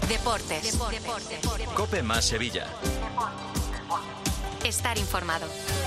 Deportes. COPE más Sevilla. Estar informado.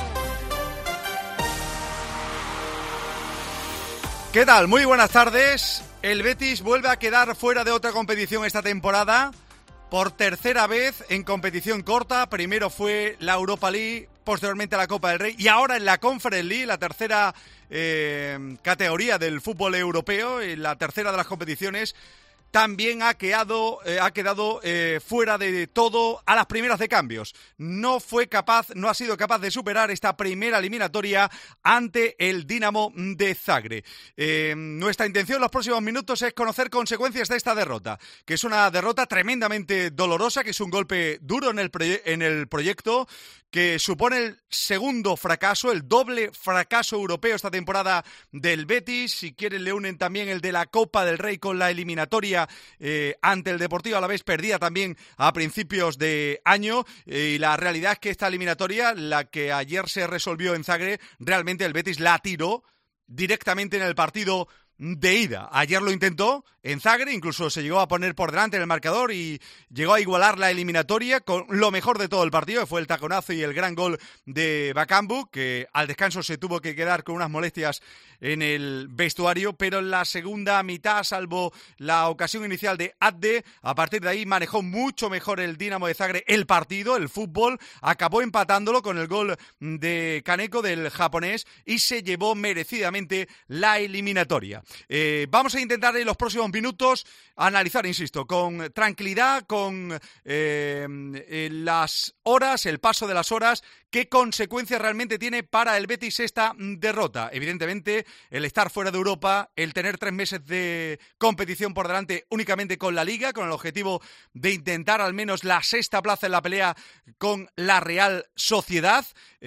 ¿Qué tal? Muy buenas tardes. El Betis vuelve a quedar fuera de otra competición esta temporada. Por tercera vez en competición corta. Primero fue la Europa League, posteriormente la Copa del Rey y ahora en la Conference League, la tercera categoría del fútbol europeo, la tercera de las competiciones. También ha quedado fuera de todo a las primeras de cambios. No ha sido capaz de superar esta primera eliminatoria ante el Dinamo de Zagreb. Nuestra intención en los próximos minutos es conocer consecuencias de esta derrota, que es una derrota tremendamente dolorosa, que es un golpe duro en el proyecto, que supone el segundo fracaso, el doble fracaso europeo esta temporada del Betis. Si quieren le unen también el de la Copa del Rey con la eliminatoria ante el Deportivo Alavés, perdida también a principios de año. Y la realidad es que esta eliminatoria, la que ayer se resolvió en Zagreb, realmente el Betis la tiró directamente en el partido de ida. Ayer lo intentó en Zagreb, incluso se llegó a poner por delante en el marcador y llegó a igualar la eliminatoria con lo mejor de todo el partido, que fue el taconazo y el gran gol de Bakambu, que al descanso se tuvo que quedar con unas molestias en el vestuario, pero en la segunda mitad, salvo la ocasión inicial de Adde, a partir de ahí manejó mucho mejor el Dinamo de Zagreb el partido, el fútbol, acabó empatándolo con el gol de Kaneko, del japonés, y se llevó merecidamente la eliminatoria. Vamos a intentar en los próximos minutos analizar, insisto, con tranquilidad, con las horas, el paso de las horas, qué consecuencias realmente tiene para el Betis esta derrota. Evidentemente, el estar fuera de Europa, el tener 3 meses de competición por delante únicamente con la Liga, con el objetivo de intentar al menos la sexta plaza en la pelea con la Real Sociedad,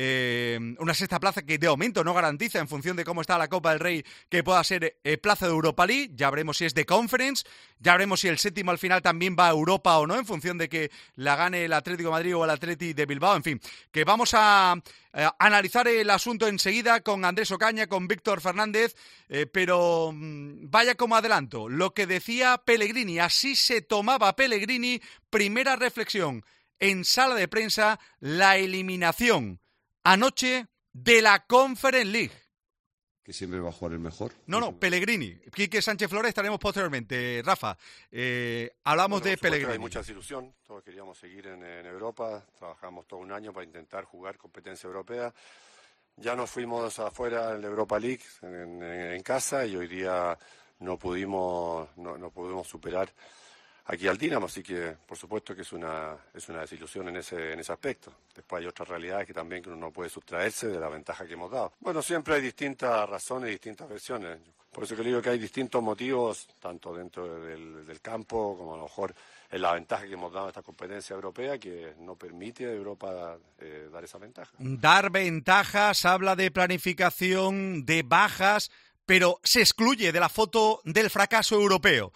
una sexta plaza que de momento no garantiza, en función de cómo está la Copa del Rey, que pueda ser plaza de Europa League. Ya veremos si es de Conference, ya veremos si el séptimo al final también va a Europa o no, en función de que la gane el Atlético de Madrid o el Atleti de Bilbao. En fin, que vamos a analizar el asunto enseguida con Andrés Ocaña, con Víctor Fernández, pero vaya como adelanto lo que decía Pellegrini. Así se tomaba Pellegrini, primera reflexión en sala de prensa, la eliminación anoche de la Conference League. Que siempre va a jugar el mejor. No, Pellegrini. Quique Sánchez Flores estaremos posteriormente. Rafa, hablamos de Pellegrini. Hay mucha desilusión, todos queríamos seguir en Europa, trabajamos todo un año para intentar jugar competencia europea. Ya nos fuimos afuera en la Europa League, en casa, y hoy día no pudimos superar aquí al Dinamo, así que por supuesto que es una desilusión en ese aspecto. Después hay otras realidades que también uno no puede sustraerse de la ventaja que hemos dado. Bueno, siempre hay distintas razones, distintas versiones. Por eso que le digo que hay distintos motivos, tanto dentro del campo como a lo mejor en la ventaja que hemos dado a esta competencia europea, que no permite a Europa dar esa ventaja. Dar ventajas, habla de planificación, de bajas, pero se excluye de la foto del fracaso europeo.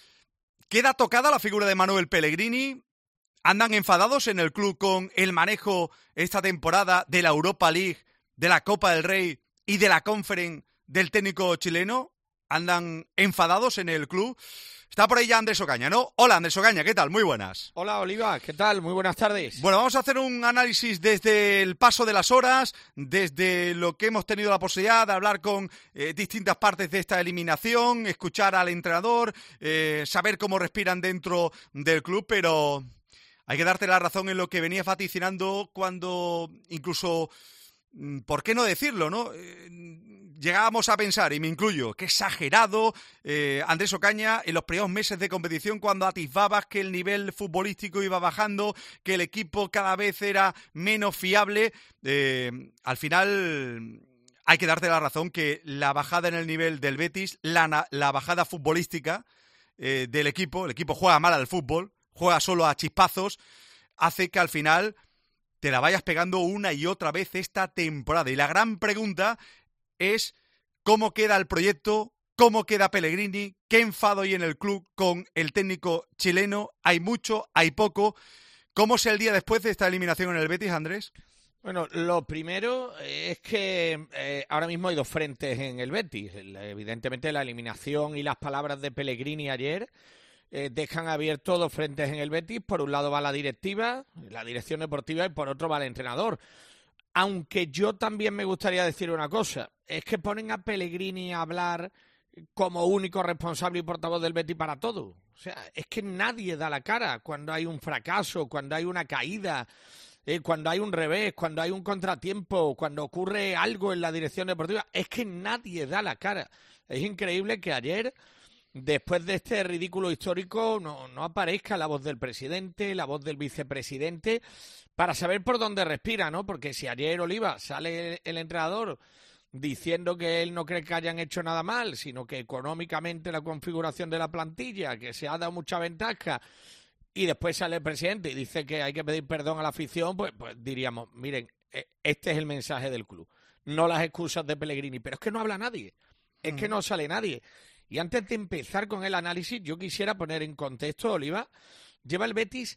Queda tocada la figura de Manuel Pellegrini. ¿Andan enfadados en el club con el manejo esta temporada de la Europa League, de la Copa del Rey y de la Conference del técnico chileno? ¿Andan enfadados en el club? Está por ahí ya Andrés Ocaña, ¿no? Hola, Andrés Ocaña, ¿qué tal? Muy buenas. Hola, Oliva, ¿qué tal? Muy buenas tardes. Bueno, vamos a hacer un análisis desde el paso de las horas, desde lo que hemos tenido la posibilidad de hablar con distintas partes de esta eliminación, escuchar al entrenador, saber cómo respiran dentro del club, pero hay que darte la razón en lo que venía vaticinando cuando incluso, ¿por qué no decirlo, no? Llegábamos a pensar, y me incluyo, que exagerado, Andrés Ocaña, en los primeros meses de competición, cuando atisbabas que el nivel futbolístico iba bajando, que el equipo cada vez era menos fiable. Al final hay que darte la razón que la bajada en el nivel del Betis, la bajada futbolística del equipo, el equipo juega mal al fútbol, juega solo a chispazos, hace que al final te la vayas pegando una y otra vez esta temporada. Y la gran pregunta es cómo queda el proyecto, cómo queda Pellegrini, qué enfado hay en el club con el técnico chileno. Hay mucho, hay poco. ¿Cómo es el día después de esta eliminación en el Betis, Andrés? Bueno, lo primero es que ahora mismo hay dos frentes en el Betis. Evidentemente la eliminación y las palabras de Pellegrini ayer dejan abiertos dos frentes en el Betis. Por un lado va la directiva, la dirección deportiva, y por otro va el entrenador. Aunque yo también me gustaría decir una cosa, es que ponen a Pellegrini a hablar como único responsable y portavoz del Betis para todo. O sea, es que nadie da la cara cuando hay un fracaso, cuando hay una caída, cuando hay un revés, cuando hay un contratiempo, cuando ocurre algo en la dirección deportiva. Es que nadie da la cara. Es increíble que ayer, después de este ridículo histórico, no aparezca la voz del presidente, la voz del vicepresidente, para saber por dónde respira, ¿no? Porque si ayer, Oliva, sale el entrenador diciendo que él no cree que hayan hecho nada mal, sino que económicamente la configuración de la plantilla, que se ha dado mucha ventaja, y después sale el presidente y dice que hay que pedir perdón a la afición, pues diríamos, miren, este es el mensaje del club, no las excusas de Pellegrini. Pero es que no habla nadie, es que no sale nadie. Y antes de empezar con el análisis, yo quisiera poner en contexto, Oliva, lleva el Betis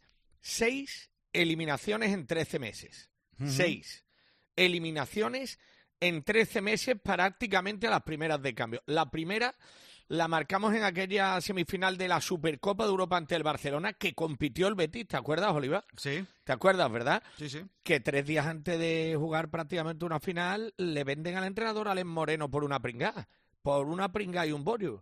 6 eliminaciones en 13 meses. 6 eliminaciones en 13 meses, prácticamente a las primeras de cambio. La primera la marcamos en aquella semifinal de la Supercopa de Europa ante el Barcelona, que compitió el Betis, ¿te acuerdas, Oliva? Sí. ¿Te acuerdas, verdad? Sí, sí. Que 3 días antes de jugar prácticamente una final, le venden al entrenador Alex Moreno por una pringada y un bollo.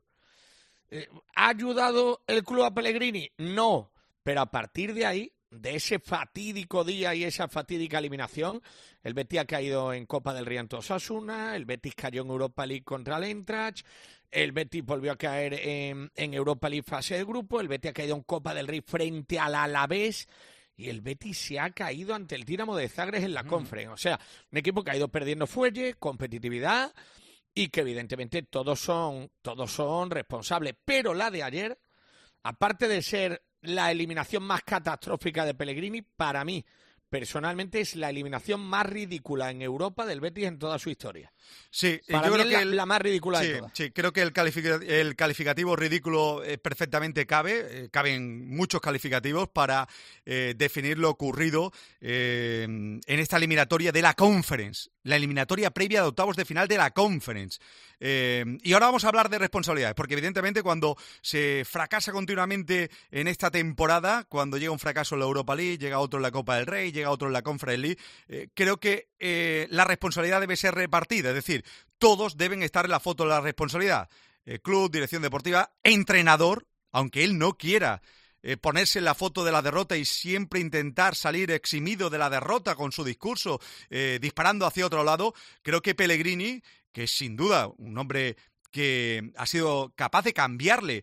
¿Ha ayudado el club a Pellegrini? No, pero a partir de ahí, de ese fatídico día y esa fatídica eliminación, el Betis ha caído en Copa del Rey ante Osasuna, el Betis cayó en Europa League contra el Eintracht, el Betis volvió a caer en Europa League fase de grupo, el Betis ha caído en Copa del Rey frente al Alavés, y el Betis se ha caído ante el Dinamo de Zagreb en la Conference. O sea, un equipo que ha ido perdiendo fuelle, competitividad, y que evidentemente todos son responsables. Pero la de ayer, aparte de ser la eliminación más catastrófica de Pellegrini, para mí, personalmente, es la eliminación más ridícula en Europa del Betis en toda su historia. Sí, para yo mí creo es que la más ridícula de todas. Sí, creo que el calificativo ridículo perfectamente caben muchos calificativos para definir lo ocurrido en esta eliminatoria de la Conference, la eliminatoria previa de octavos de final de la Conference. Y ahora vamos a hablar de responsabilidades, porque evidentemente cuando se fracasa continuamente en esta temporada, cuando llega un fracaso en la Europa League, llega otro en la Copa del Rey, llega otro en la Conference League, creo que la responsabilidad debe ser repartida, es decir, todos deben estar en la foto de la responsabilidad. Club, dirección deportiva, entrenador, aunque él no quiera ponerse en la foto de la derrota y siempre intentar salir eximido de la derrota con su discurso, disparando hacia otro lado. Creo que Pellegrini, que es sin duda un hombre que ha sido capaz de cambiarle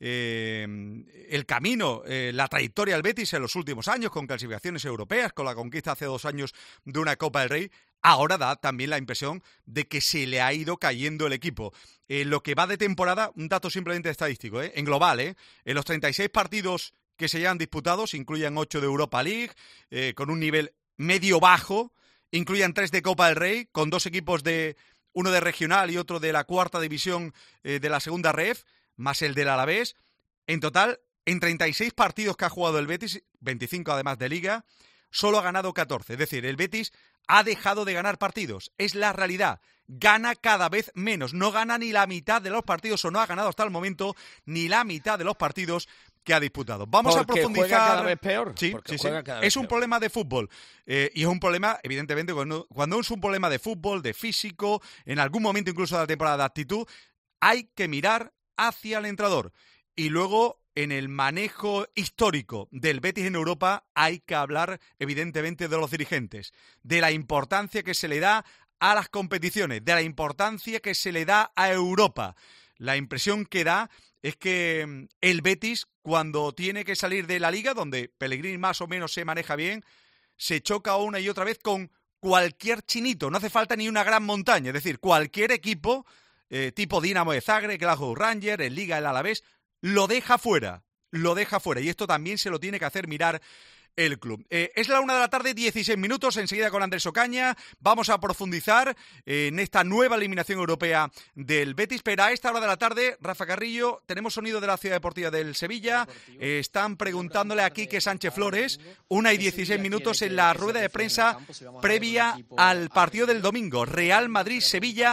el camino, la trayectoria del Betis en los últimos años, con clasificaciones europeas, con la conquista hace 2 años de una Copa del Rey, ahora da también la impresión de que se le ha ido cayendo el equipo. Lo que va de temporada, un dato simplemente estadístico, en global, en los 36 partidos que se llevan disputados, incluyen 8 de Europa League, con un nivel medio-bajo, incluyen 3 de Copa del Rey, con 2 equipos uno de regional y otro de la 4ª división de la segunda ref, más el del Alavés. En total, en 36 partidos que ha jugado el Betis, 25 además de Liga, solo ha ganado 14. Es decir, el Betis ha dejado de ganar partidos. Es la realidad. Gana cada vez menos. No gana ni la mitad de los partidos, o no ha ganado hasta el momento ni la mitad de los partidos que ha disputado. Vamos a profundizar. Juega cada vez peor. Sí. Es un problema de fútbol. Y es un problema, evidentemente, cuando es un problema de fútbol, de físico, en algún momento incluso de la temporada de actitud, hay que mirar hacia el entrenador. Y luego, en el manejo histórico del Betis en Europa, hay que hablar, evidentemente, de los dirigentes, de la importancia que se le da a las competiciones, de la importancia que se le da a Europa. La impresión que da es que el Betis, cuando tiene que salir de la Liga, donde Pellegrini más o menos se maneja bien, se choca una y otra vez con cualquier chinito. No hace falta ni una gran montaña, es decir, cualquier equipo tipo Dinamo de Zagreb, Glasgow Rangers, en Liga el Alavés, lo deja fuera. Y esto también se lo tiene que hacer mirar el club. Es la 1 de la tarde, 16 minutos, enseguida con Andrés Ocaña vamos a profundizar en esta nueva eliminación europea del Betis, pero a esta hora de la tarde, Rafa Carrillo, tenemos sonido de la Ciudad Deportiva del Sevilla, están preguntándole a Quique Sánchez Flores, 1 y 16 minutos en la rueda de prensa previa al partido del domingo, Real Madrid-Sevilla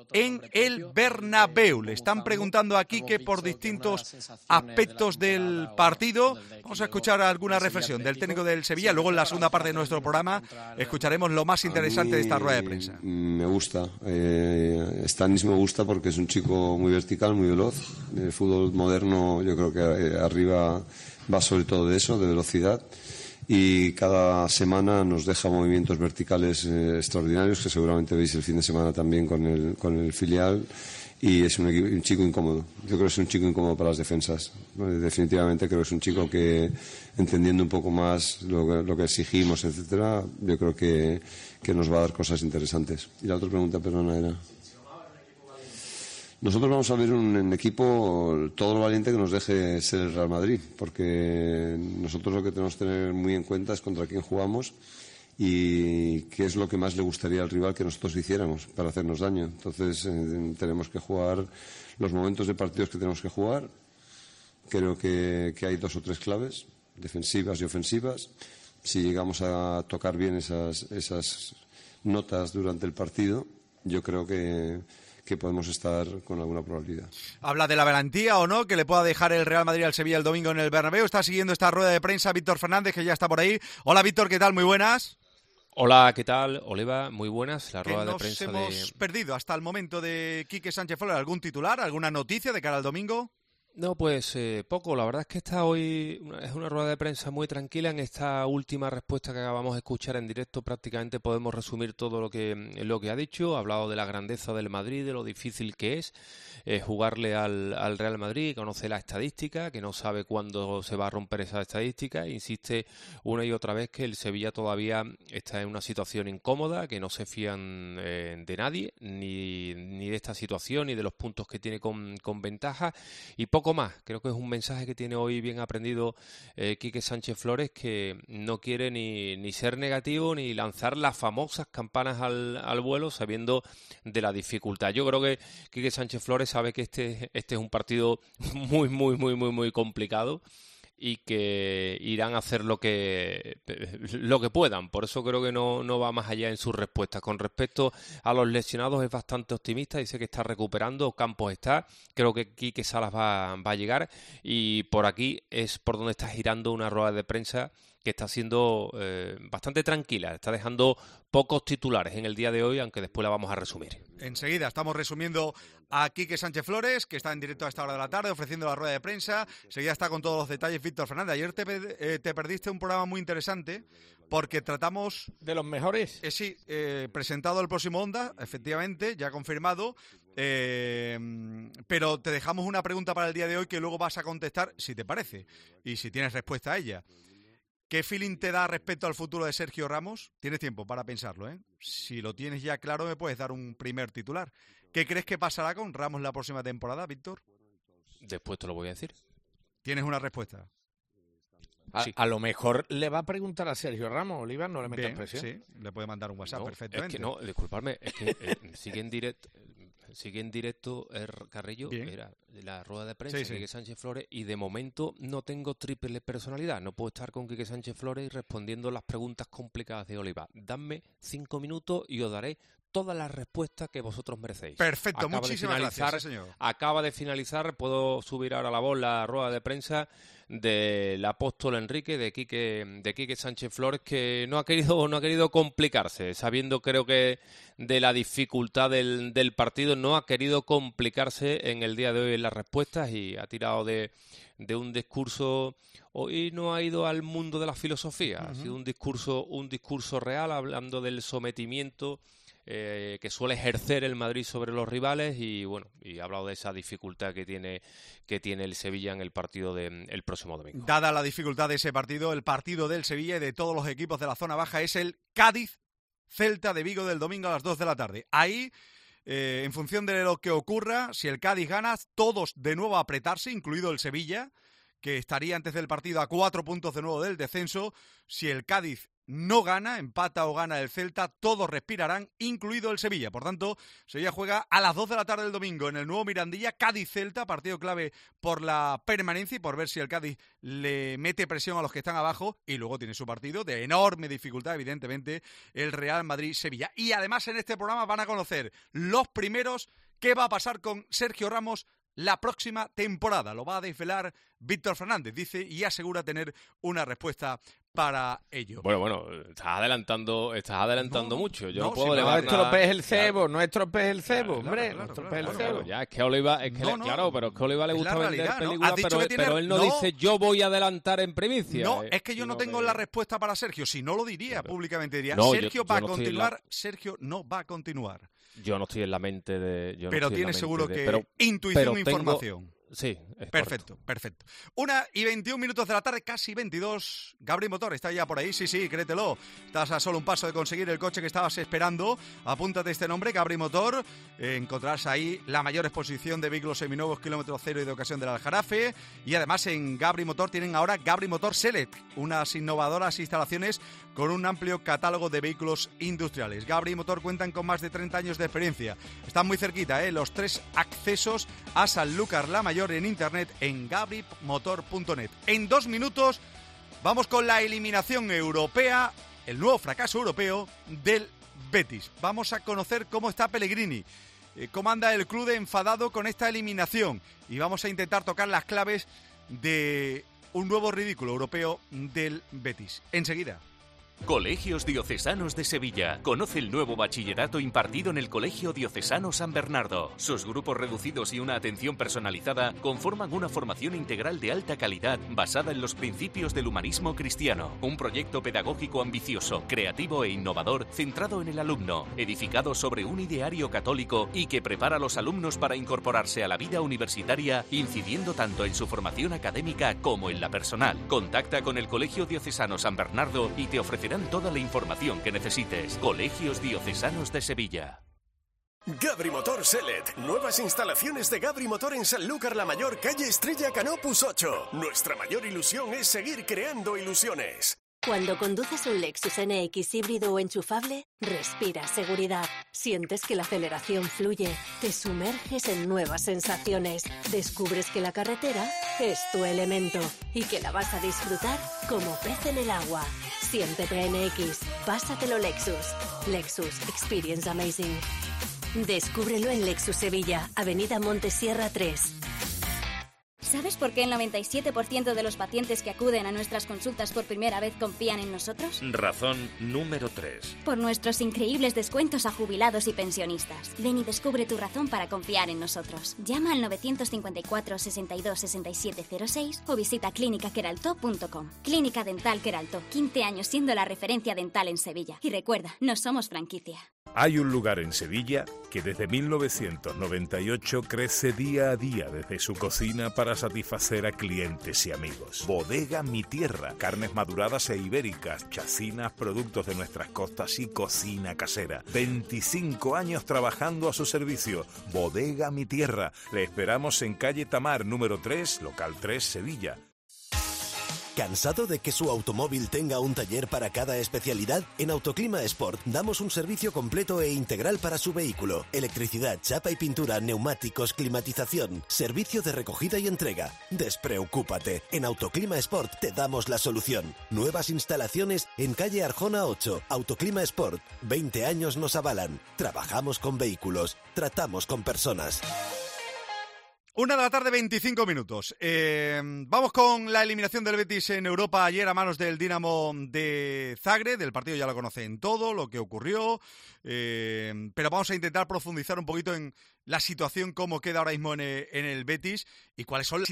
en el Bernabéu. Le están preguntando a Quique por distintos aspectos del partido. Vamos a escuchar alguna reflexión del técnico del Sevilla. Luego, en la segunda parte de nuestro programa, escucharemos lo más interesante de esta rueda de prensa. Me gusta. Stanis me gusta porque es un chico muy vertical, muy veloz. El fútbol moderno, yo creo que arriba va sobre todo de eso, de velocidad. Y cada semana nos deja movimientos verticales extraordinarios, que seguramente veis el fin de semana también con el filial. Y es un chico incómodo. Yo creo que es un chico incómodo para las defensas. Definitivamente creo que es un chico que, entendiendo un poco más lo que exigimos, etcétera, yo creo que nos va a dar cosas interesantes. Y la otra pregunta, perdona, era... Nosotros vamos a ver un equipo todo lo valiente que nos deje ser el Real Madrid, porque nosotros lo que tenemos que tener muy en cuenta es contra quién jugamos y qué es lo que más le gustaría al rival que nosotros hiciéramos para hacernos daño. Entonces tenemos que jugar los momentos de partidos que tenemos que jugar. Creo que hay 2 o 3 claves, defensivas y ofensivas. Si llegamos a tocar bien esas notas durante el partido, yo creo que podemos estar con alguna probabilidad. Habla de la garantía o no que le pueda dejar el Real Madrid al Sevilla el domingo en el Bernabéu. Está siguiendo esta rueda de prensa Víctor Fernández, que ya está por ahí. Hola, Víctor, ¿qué tal? Muy buenas. Hola, ¿qué tal? Oliva, muy buenas. La rueda de prensa hemos perdido hasta el momento de Quique Sánchez Flores. ¿Algún titular, alguna noticia de cara al domingo? No, pues poco. La verdad es que es una rueda de prensa muy tranquila. En esta última respuesta que acabamos de escuchar en directo prácticamente podemos resumir todo lo que ha dicho. Ha hablado de la grandeza del Madrid, de lo difícil que es jugarle al Real Madrid. Conoce la estadística, que no sabe cuándo se va a romper esa estadística. Insiste una y otra vez que el Sevilla todavía está en una situación incómoda, que no se fían de nadie, ni de esta situación, ni de los puntos que tiene con ventaja. Y poco más. Creo que es un mensaje que tiene hoy bien aprendido Quique Sánchez Flores, que no quiere ni ser negativo ni lanzar las famosas campanas al vuelo sabiendo de la dificultad. Yo creo que Quique Sánchez Flores sabe que este es un partido muy complicado y que irán a hacer lo que puedan. Por eso creo que no va más allá en sus respuestas. Con respecto a los lesionados es bastante optimista, dice que está recuperando, Campos está, creo que Quique Salas va a llegar y por aquí es por donde está girando una rueda de prensa que está siendo bastante tranquila, está dejando pocos titulares en el día de hoy, aunque después la vamos a resumir. Enseguida estamos resumiendo a Quique Sánchez Flores, que está en directo a esta hora de la tarde, ofreciendo la rueda de prensa. Enseguida está con todos los detalles Víctor Fernández. Ayer te perdiste un programa muy interesante, porque tratamos... ¿De los mejores? Sí, presentado el próximo Onda, efectivamente, ya confirmado, pero te dejamos una pregunta para el día de hoy que luego vas a contestar, si te parece, y si tienes respuesta a ella. ¿Qué feeling te da respecto al futuro de Sergio Ramos? Tienes tiempo para pensarlo, ¿eh? Si lo tienes ya claro, me puedes dar un primer titular. ¿Qué crees que pasará con Ramos la próxima temporada, Víctor? Después te lo voy a decir. ¿Tienes una respuesta? Sí. A lo mejor le va a preguntar a Sergio Ramos, Oliva, no le metas presión. Sí, le puede mandar un WhatsApp perfectamente. Es que no, disculpadme, es que sigue en directo Carrillo, era la rueda de prensa de Quique Sánchez Flores, y de momento no tengo triple personalidad. No puedo estar con Quique Sánchez Flores respondiendo las preguntas complicadas de Oliva. Dadme 5 minutos y os daré todas las respuestas que vosotros merecéis. Perfecto, muchísimas gracias, señor. Acaba de finalizar, puedo subir ahora la voz, la rueda de prensa del apóstol Enrique, de Quique Sánchez Flores, que no ha querido complicarse, sabiendo creo que de la dificultad del partido, no ha querido complicarse en el día de hoy en las respuestas y ha tirado de un discurso. Hoy no ha ido al mundo de la filosofía, ha sido un discurso real, hablando del sometimiento que suele ejercer el Madrid sobre los rivales y ha hablado de esa dificultad que tiene el Sevilla en el partido del próximo domingo. Dada la dificultad de ese partido, el partido del Sevilla y de todos los equipos de la zona baja es el Cádiz-Celta de Vigo del domingo a las 2 de la tarde. Ahí, en función de lo que ocurra, si el Cádiz gana, todos de nuevo a apretarse, incluido el Sevilla, que estaría antes del partido a 4 puntos de nuevo del descenso. Si el Cádiz no gana, empata o gana el Celta, todos respirarán, incluido el Sevilla. Por tanto, Sevilla juega a las 2 de la tarde del domingo en el nuevo Mirandilla, Cádiz-Celta, partido clave por la permanencia y por ver si el Cádiz le mete presión a los que están abajo, y luego tiene su partido de enorme dificultad, evidentemente, el Real Madrid-Sevilla. Y además en este programa van a conocer los primeros qué va a pasar con Sergio Ramos la próxima temporada. Lo va a desvelar Víctor Fernández, dice, y asegura tener una respuesta para ello. Bueno, estás adelantando mucho. Yo no puedo si elevar no estropees el cebo, no estropees el cebo, hombre, claro, no estropees claro, el cebo. Ya, es que a Oliva, claro, pero es que a Oliva le gusta vender realidad, ¿no? películas, pero él no dice yo voy a adelantar en primicia. No, es que yo no tengo la respuesta para Sergio. Si no lo diría públicamente, diría, no, Sergio yo va a no continuar, Sergio no va a continuar. Yo no estoy en la mente de... Pero tiene seguro que intuición e información. Sí, es perfecto. 1:21 de la tarde, casi 22. Gabri Motor está ya por ahí, sí, créetelo. Estás a solo un paso de conseguir el coche que estabas esperando. Apúntate este nombre, Gabri Motor. Encontrarás ahí la mayor exposición de vehículos seminuevos, kilómetro cero y de ocasión del Aljarafe. Y además en Gabri Motor tienen ahora Gabri Motor Select, unas innovadoras instalaciones con un amplio catálogo de vehículos industriales. Gabri Motor cuentan con más de 30 años de experiencia. Están muy cerquita, los 3 accesos a Sanlúcar la Mayor en internet en gabrimotor.net. En 2 minutos vamos con la eliminación europea, el nuevo fracaso europeo del Betis. Vamos a conocer cómo está Pellegrini, cómo anda el club de enfadado con esta eliminación, y vamos a intentar tocar las claves de un nuevo ridículo europeo del Betis. Enseguida. Colegios Diocesanos de Sevilla. Conoce el nuevo bachillerato impartido en el Colegio Diocesano San Bernardo. Sus grupos reducidos y una atención personalizada conforman una formación integral de alta calidad basada en los principios del humanismo cristiano. Un proyecto pedagógico ambicioso, creativo e innovador centrado en el alumno, edificado sobre un ideario católico y que prepara a los alumnos para incorporarse a la vida universitaria, incidiendo tanto en su formación académica como en la personal. Contacta con el Colegio Diocesano San Bernardo y te ofrecerán toda la información que necesites. Colegios Diocesanos de Sevilla. Gabri Motor Select. Nuevas instalaciones de Gabri Motor en Sanlúcar la Mayor, calle Estrella Canopus 8. Nuestra mayor ilusión es seguir creando ilusiones. Cuando conduces un Lexus NX híbrido o enchufable, respiras seguridad. Sientes que la aceleración fluye, te sumerges en nuevas sensaciones. Descubres que la carretera es tu elemento y que la vas a disfrutar como pez en el agua. Siéntete NX, pásatelo Lexus. Lexus Experience Amazing. Descúbrelo en Lexus Sevilla, Avenida Montesierra 3. ¿Sabes por qué el 97% de los pacientes que acuden a nuestras consultas por primera vez confían en nosotros? Razón número 3. Por nuestros increíbles descuentos a jubilados y pensionistas. Ven y descubre tu razón para confiar en nosotros. Llama al 954 62 67 06 o visita clinicaqueralto.com. Clínica Dental Queralto, 15 años siendo la referencia dental en Sevilla. Y recuerda, no somos franquicia. Hay un lugar en Sevilla que desde 1998 crece día a día desde su cocina para satisfacer a clientes y amigos. Bodega Mi Tierra, carnes maduradas e ibéricas, chacinas, productos de nuestras costas y cocina casera. 25 años trabajando a su servicio. Bodega Mi Tierra. Le esperamos en calle Tamar, número 3, local 3, Sevilla. ¿Cansado de que su automóvil tenga un taller para cada especialidad? En Autoclima Sport damos un servicio completo e integral para su vehículo. Electricidad, chapa y pintura, neumáticos, climatización, servicio de recogida y entrega. Despreocúpate, en Autoclima Sport te damos la solución. Nuevas instalaciones en calle Arjona 8. Autoclima Sport, 20 años nos avalan. Trabajamos con vehículos, tratamos con personas. 1:25 PM. Vamos con la eliminación del Betis en Europa ayer a manos del Dinamo de Zagreb. Del partido ya lo conocen todo, lo que ocurrió, pero vamos a intentar profundizar un poquito en la situación, cómo queda ahora mismo en el Betis y cuáles son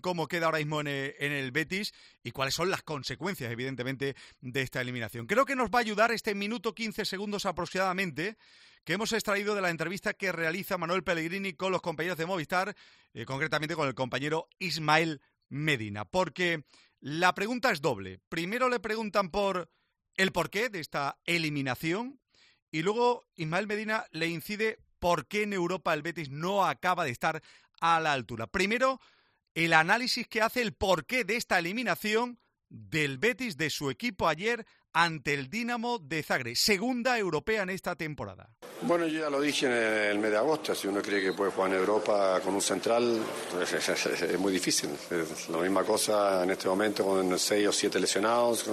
y cuáles son las consecuencias, evidentemente, de esta eliminación. Creo que nos va a ayudar este minuto 15 segundos aproximadamente que hemos extraído de la entrevista que realiza Manuel Pellegrini con los compañeros de Movistar, concretamente con el compañero Ismael Medina, porque la pregunta es doble. Primero le preguntan por el porqué de esta eliminación y luego Ismael Medina le incide por qué en Europa el Betis no acaba de estar a la altura. Primero, el análisis que hace el porqué de esta eliminación del Betis, de su equipo ayer ante el Dinamo de Zagreb, segunda europea en esta temporada. Bueno, yo ya lo dije en el mes de agosto, si uno cree que puede jugar en Europa con un central, es muy difícil. Es la misma cosa en este momento con 6 o 7 lesionados,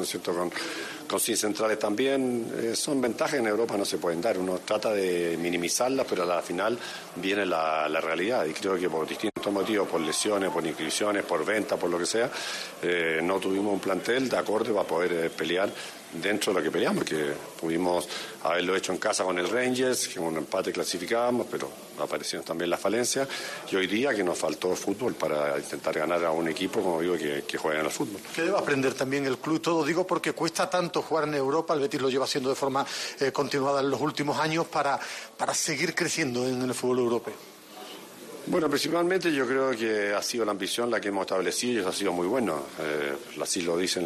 con 100 centrales también. Son ventajas que en Europa no se pueden dar. Uno trata de minimizarlas, pero a la final viene la realidad. Y creo que por distintos motivos, por lesiones, por inscripciones, por venta, por lo que sea, no tuvimos un plantel de acorde para poder pelear dentro de lo que peleamos, que pudimos haberlo hecho en casa con el Rangers, que con un empate clasificábamos, pero aparecieron también las falencias, y hoy día que nos faltó fútbol para intentar ganar a un equipo, como digo, que juega en el fútbol. ¿Qué debe aprender también el club? Todo digo porque cuesta tanto jugar en Europa, el Betis lo lleva haciendo de forma continuada en los últimos años para seguir creciendo en el fútbol europeo. Bueno, principalmente yo creo que ha sido la ambición la que hemos establecido y eso ha sido muy bueno. Así lo dicen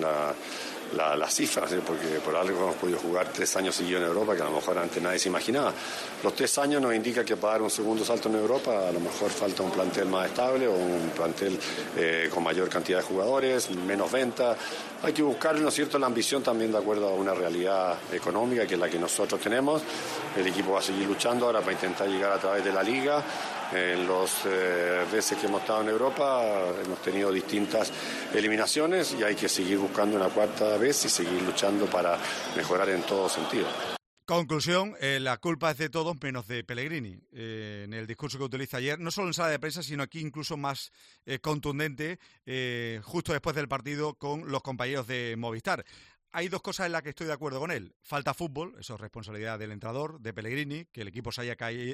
las cifras, porque por algo hemos podido jugar 3 años seguidos en Europa, que a lo mejor antes nadie se imaginaba. Los 3 años nos indica que para dar un segundo salto en Europa a lo mejor falta un plantel más estable o un plantel con mayor cantidad de jugadores, menos ventas. Hay que buscar, ¿no es cierto?, la ambición también de acuerdo a una realidad económica que es la que nosotros tenemos. El equipo va a seguir luchando ahora para intentar llegar a través de la Liga. En las veces que hemos estado en Europa hemos tenido distintas eliminaciones y hay que seguir buscando una cuarta vez y seguir luchando para mejorar en todo sentido. Conclusión, la culpa es de todos menos de Pellegrini. En el discurso que utiliza ayer, no solo en sala de prensa, sino aquí incluso más contundente, justo después del partido con los compañeros de Movistar. Hay 2 cosas en las que estoy de acuerdo con él. Falta fútbol, eso es responsabilidad del entrenador, de Pellegrini, que el equipo se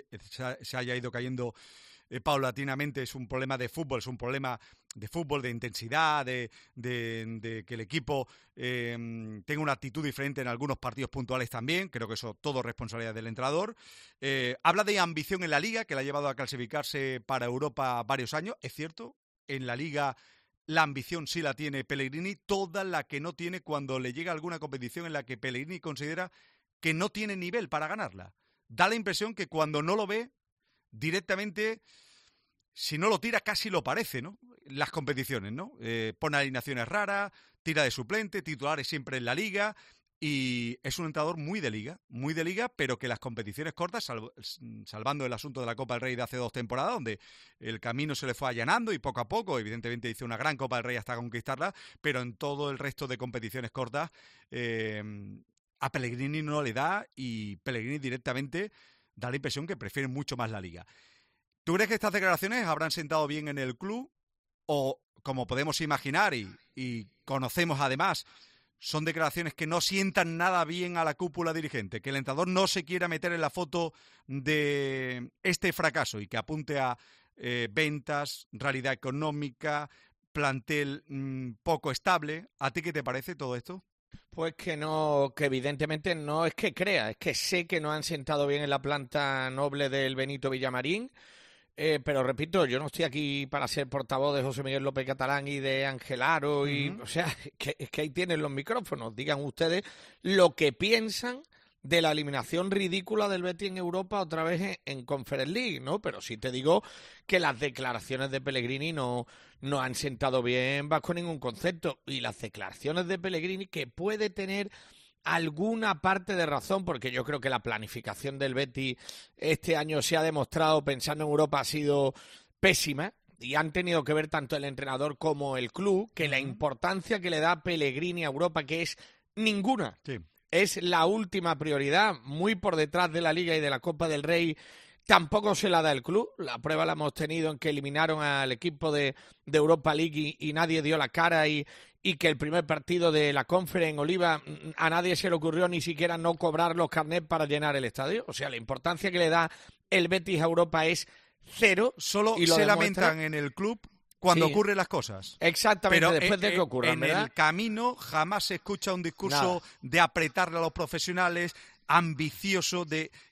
haya ido cayendo paulatinamente, es un problema de fútbol, es un problema de fútbol, de intensidad, de que el equipo tenga una actitud diferente en algunos partidos puntuales también. Creo que eso todo es responsabilidad del entrenador. Habla de ambición en la Liga, que le ha llevado a clasificarse para Europa varios años. Es cierto, en la Liga la ambición sí la tiene Pellegrini, toda la que no tiene cuando le llega alguna competición en la que Pellegrini considera que no tiene nivel para ganarla. Da la impresión que cuando no lo ve, directamente, si no lo tira, casi lo parece, ¿no? Las competiciones, ¿no? Pone alineaciones raras, tira de suplente, titulares siempre en la Liga, y es un entrenador muy de Liga, pero que las competiciones cortas, salvando el asunto de la Copa del Rey de hace 2 temporadas, donde el camino se le fue allanando y poco a poco, evidentemente hizo una gran Copa del Rey hasta conquistarla, pero en todo el resto de competiciones cortas a Pellegrini no le da, y Pellegrini directamente da la impresión que prefiere mucho más la Liga. ¿Tú crees que estas declaraciones habrán sentado bien en el club? O, como podemos imaginar y conocemos además, son declaraciones que no sientan nada bien a la cúpula dirigente, que el entrenador no se quiera meter en la foto de este fracaso y que apunte a ventas, realidad económica, plantel poco estable? ¿A ti qué te parece todo esto? Pues que no, que evidentemente no es que crea, es que sé que no han sentado bien en la planta noble del Benito Villamarín. Pero repito, yo no estoy aquí para ser portavoz de José Miguel López Catalán y de Ángel Aro, o sea, es que ahí tienen los micrófonos. Digan ustedes lo que piensan de la eliminación ridícula del Betis en Europa otra vez en Conference League, ¿no? Pero sí te digo que las declaraciones de Pellegrini no han sentado bien bajo ningún concepto. Y las declaraciones de Pellegrini, que puede tener alguna parte de razón, porque yo creo que la planificación del Betis este año se ha demostrado, pensando en Europa, ha sido pésima, y han tenido que ver tanto el entrenador como el club, que la importancia que le da Pellegrini a Europa, que es ninguna, es la última prioridad, muy por detrás de la Liga y de la Copa del Rey. Tampoco se la da el club. La prueba la hemos tenido en que eliminaron al equipo de Europa League y nadie dio la cara, y que el primer partido de la Conference en Oliva a nadie se le ocurrió ni siquiera no cobrar los carnets para llenar el estadio. O sea, la importancia que le da el Betis a Europa es cero. Solo se lamentan en el club cuando ocurren las cosas. Exactamente, pero después de que ocurran, en ¿verdad? el camino jamás se escucha un discurso de apretarle a los profesionales, ambicioso, de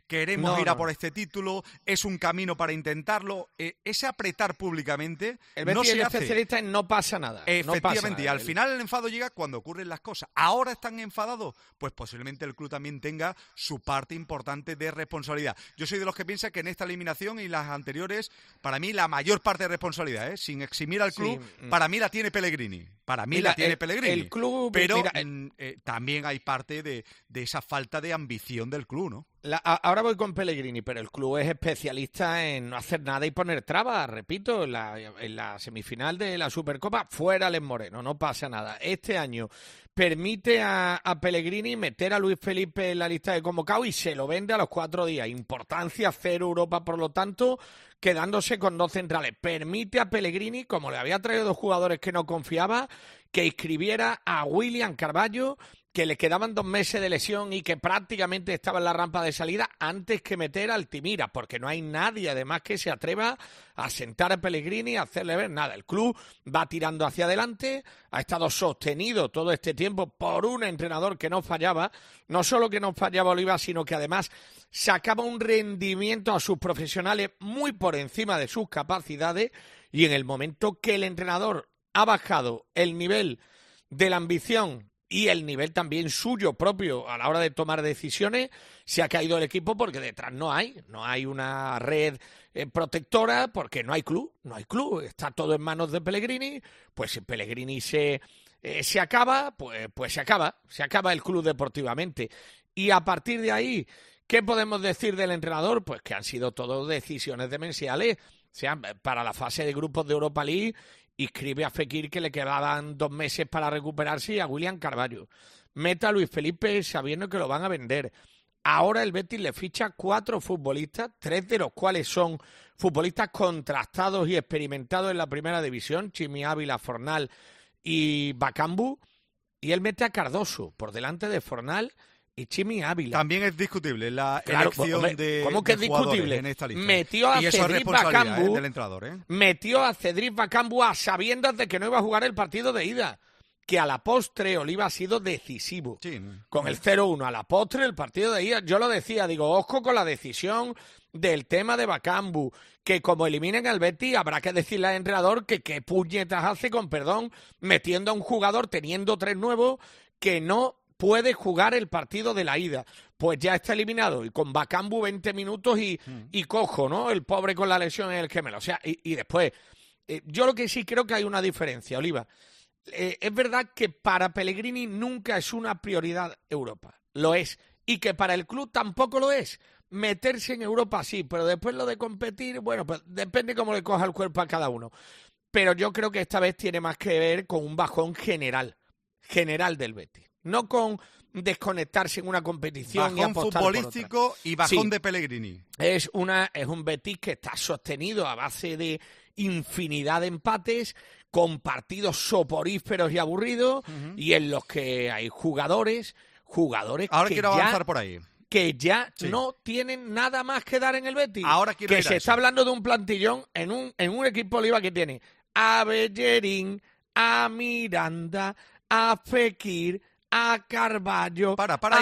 queremos ir a por este título, es un camino para intentarlo. Ese apretar públicamente el Betis no se es hace. especialista en no pasa nada. Efectivamente, no pasa nada. Y al final el enfado llega cuando ocurren las cosas. Ahora están enfadados, pues posiblemente el club también tenga su parte importante de responsabilidad. Yo soy de los que piensa que en esta eliminación y las anteriores, para mí la mayor parte de responsabilidad, sin eximir al club, para mí la tiene Pellegrini. Para mí la tiene Pellegrini. El club, pero también hay parte de esa falta de ambición del club, ¿no? Ahora voy con Pellegrini, pero el club es especialista en no hacer nada y poner trabas. Repito, en la semifinal de la Supercopa, fuera Les Moreno, no pasa nada. Este año permite a Pellegrini meter a Luis Felipe en la lista de convocados y se lo vende a los 4 días. Importancia 0 Europa, por lo tanto, quedándose con 2 centrales. Permite a Pellegrini, como le había traído 2 jugadores que no confiaba, que inscribiera a William Carvalho, que le quedaban 2 meses de lesión y que prácticamente estaba en la rampa de salida, antes que meter a Altimira, porque no hay nadie además que se atreva a sentar a Pellegrini, a hacerle ver nada. El club va tirando hacia adelante, ha estado sostenido todo este tiempo por un entrenador que no fallaba, no solo que no fallaba Oliva, sino que además sacaba un rendimiento a sus profesionales muy por encima de sus capacidades, y en el momento que el entrenador ha bajado el nivel de la ambición y el nivel también suyo propio a la hora de tomar decisiones, se ha caído el equipo porque detrás no hay una red protectora, porque no hay club, está todo en manos de Pellegrini. Pues si Pellegrini se acaba, pues se acaba el club deportivamente. Y a partir de ahí, ¿qué podemos decir del entrenador? Pues que han sido todo decisiones demenciales. O sea, para la fase de grupos de Europa League, inscribe a Fekir, que le quedaban 2 meses para recuperarse, y a William Carvalho. Mete a Luis Felipe sabiendo que lo van a vender. Ahora el Betis le ficha 4 futbolistas, 3 de los cuales son futbolistas contrastados y experimentados en la primera división, Chimi Ávila, Fornal y Bakambu, y él mete a Cardoso por delante de Fornal y Chimi Ávila. También es discutible la elección de ¿cómo que es discutible? En esta lista. Metió a Cedric Bakambu, del entrenador, metió a Cedric Bakambu a sabiendas de que no iba a jugar el partido de ida, que a la postre Oliva ha sido decisivo. Sí. Con el 0-1 a la postre el partido de ida, yo lo decía, digo, ojo con la decisión del tema de Bakambu, que como eliminen al Betis habrá que decirle al entrenador que qué puñetas hace, con perdón, metiendo a un jugador, teniendo 3 nuevos, que no puede jugar el partido de la ida. Pues ya está eliminado, y con Bakambu 20 minutos y cojo, ¿no? El pobre con la lesión en el gemelo. O sea, y después, yo lo que sí creo que hay una diferencia, Oliva. Es verdad que para Pellegrini nunca es una prioridad Europa, lo es, y que para el club tampoco lo es. Meterse en Europa sí, pero después lo de competir, bueno, pues depende cómo le coja el cuerpo a cada uno. Pero yo creo que esta vez tiene más que ver con un bajón general del Betis. No con desconectarse en una competición bajón y apostar futbolístico por otra. Y bajón sí, de Pellegrini. Es un Betis que está sostenido a base de infinidad de empates, con partidos soporíferos y aburridos, y en los que hay jugadores Ahora quiero avanzar por ahí. Que ya no tienen nada más que dar en el Betis. Ahora quiero que ir a se eso. está hablando de un plantillón en un equipo Oliva que tiene a Bellerín, a Miranda, a Fekir, a Carvalho,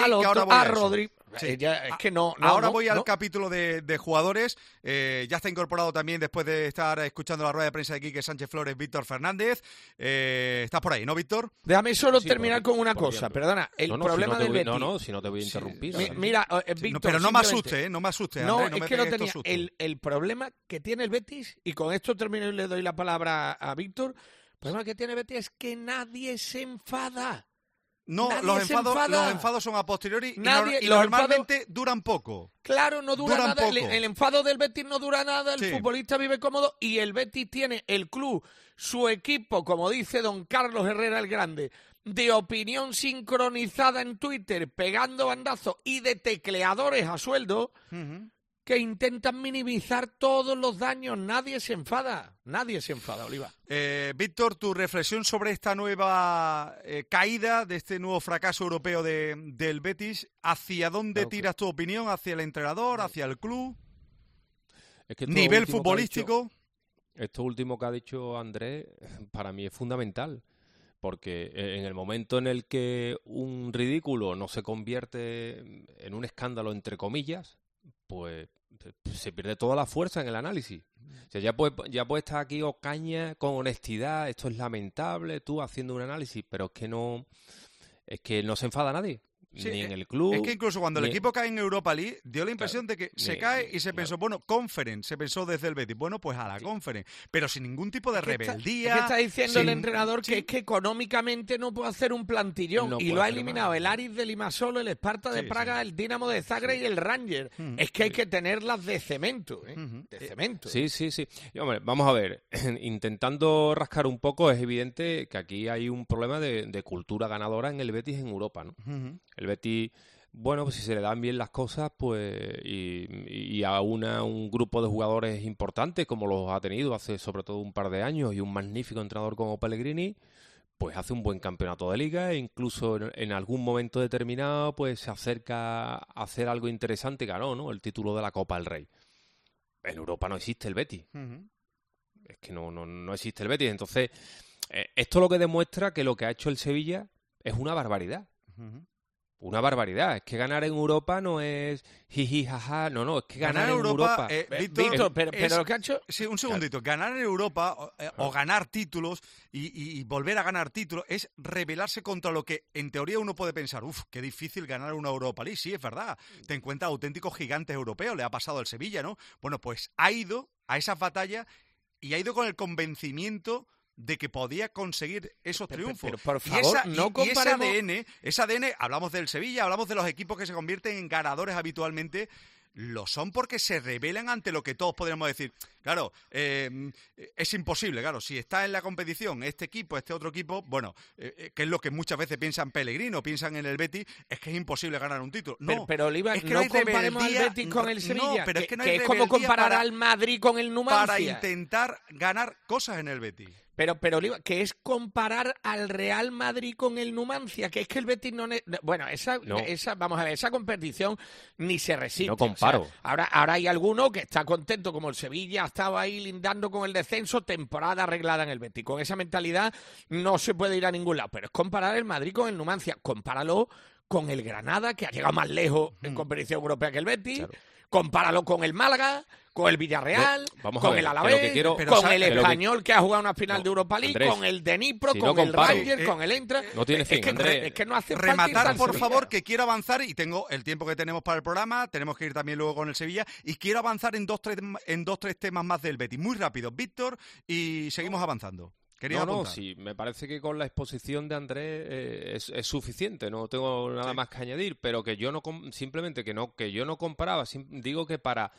a Rodri. Sí. Es que no. Ahora voy al capítulo de jugadores. Ya está incorporado también, después de estar escuchando la rueda de prensa de Quique Sánchez Flores, Víctor Fernández. Estás por ahí, ¿no, Víctor? Déjame solo terminar con una cosa. Perdona, el problema del Betis. Si no te voy a interrumpir. Mira, Víctor, pero no me asuste, no me asuste. No, Andrés, es que lo tenía. El problema que tiene el Betis, y con esto termino y le doy la palabra a Víctor, el problema que tiene el Betis es que nadie se enfada. No, los enfados son a posteriori y los normalmente duran poco. Claro, no dura nada. Poco. El enfado del Betis no dura nada, el futbolista vive cómodo, y el Betis tiene el club, su equipo, como dice don Carlos Herrera el Grande, de opinión sincronizada en Twitter, pegando bandazos y de tecleadores a sueldo, que intentan minimizar todos los daños. Nadie se enfada, Oliva. Víctor, tu reflexión sobre esta nueva caída, de este nuevo fracaso europeo del Betis. ¿Hacia dónde tiras tu opinión? ¿Hacia el entrenador? ¿Hacia el club? Es que ¿Nivel futbolístico? Esto último que ha dicho Andrés, para mí es fundamental. Porque en el momento en el que un ridículo no se convierte en un escándalo, entre comillas, pues se pierde toda la fuerza en el análisis. O sea, ya puede estar aquí Ocaña con honestidad, esto es lamentable, tú haciendo un análisis, pero es que no se enfada nadie. Sí, ni en el club. Es que incluso cuando el equipo cae en Europa League, dio la impresión de que se cae y se pensó, bueno, Conference, se pensó desde el Betis, bueno, pues a la Conference, pero sin ningún tipo de rebeldía. ¿Qué está diciendo el entrenador? Que es que económicamente no puede hacer un plantillón y lo ha eliminado el Aris de Limassol, el Esparta de Praga, el Dinamo de Zagreb y el Ranger. Es que hay que tenerlas de cemento, de cemento. Sí. Y, hombre, vamos a ver, intentando rascar un poco, es evidente que aquí hay un problema de cultura ganadora en el Betis en Europa, ¿no? El Betis, bueno, pues si se le dan bien las cosas, pues y aúna un grupo de jugadores importantes como los ha tenido hace sobre todo un par de años y un magnífico entrenador como Pellegrini, pues hace un buen campeonato de liga e incluso en algún momento determinado pues se acerca a hacer algo interesante y ganó, ¿no? El título de la Copa del Rey. En Europa no existe el Betis. Es que no existe el Betis. Entonces, esto lo que demuestra que lo que ha hecho el Sevilla es una barbaridad. Una barbaridad. Es que ganar en Europa no es jiji, jaja. No, es que ganar en Europa... Víctor, pero lo que ha hecho... Sí, un segundito. Ganar en Europa o ganar títulos y volver a ganar títulos es rebelarse contra lo que en teoría uno puede pensar, qué difícil ganar una Europa League. Sí, es verdad. Te encuentras auténticos gigantes europeos. Le ha pasado al Sevilla, ¿no? Bueno, pues ha ido a esas batallas y ha ido con el convencimiento de que podía conseguir esos triunfos. Pero por favor, no comparemos... ese ADN, hablamos del Sevilla, hablamos de los equipos que se convierten en ganadores habitualmente, lo son porque se rebelan ante lo que todos podríamos decir. Claro, es imposible, claro, si está en la competición este equipo, este otro equipo, bueno, que es lo que muchas veces piensan Pellegrini o piensan en el Betis, es que es imposible ganar un título. No, pero Oliva, es que no comparemos al Betis con el Sevilla, pero es que no hay es como comparar al Madrid con el Numancia. Para intentar ganar cosas en el Betis. Pero Oliva, que es comparar al Real Madrid con el Numancia, que es que el Betis no... Bueno, vamos a ver, esa competición ni se resiste. No comparo. O sea, ahora hay alguno que está contento, como el Sevilla, ha estado ahí lindando con el descenso, temporada arreglada en el Betis. Con esa mentalidad no se puede ir a ningún lado, pero es comparar el Madrid con el Numancia. Compáralo con el Granada, que ha llegado más lejos en competición europea que el Betis. Claro. Compáralo con el Málaga, con el Villarreal, con el Alavés, con el Español que ha jugado una final de Europa League, Andrés, con el Dnipro, con el Ranger, con el Eintracht. No tiene fin, es que no hace falta rematar, por favor, que quiero avanzar y tengo el tiempo que tenemos para el programa, tenemos que ir también luego con el Sevilla y quiero avanzar en dos, tres temas más del Betis. Muy rápido, Víctor, y seguimos avanzando. Sí, me parece que con la exposición de Andrés es suficiente, no tengo nada más que añadir, pero que yo no simplemente que yo no comparaba, digo que para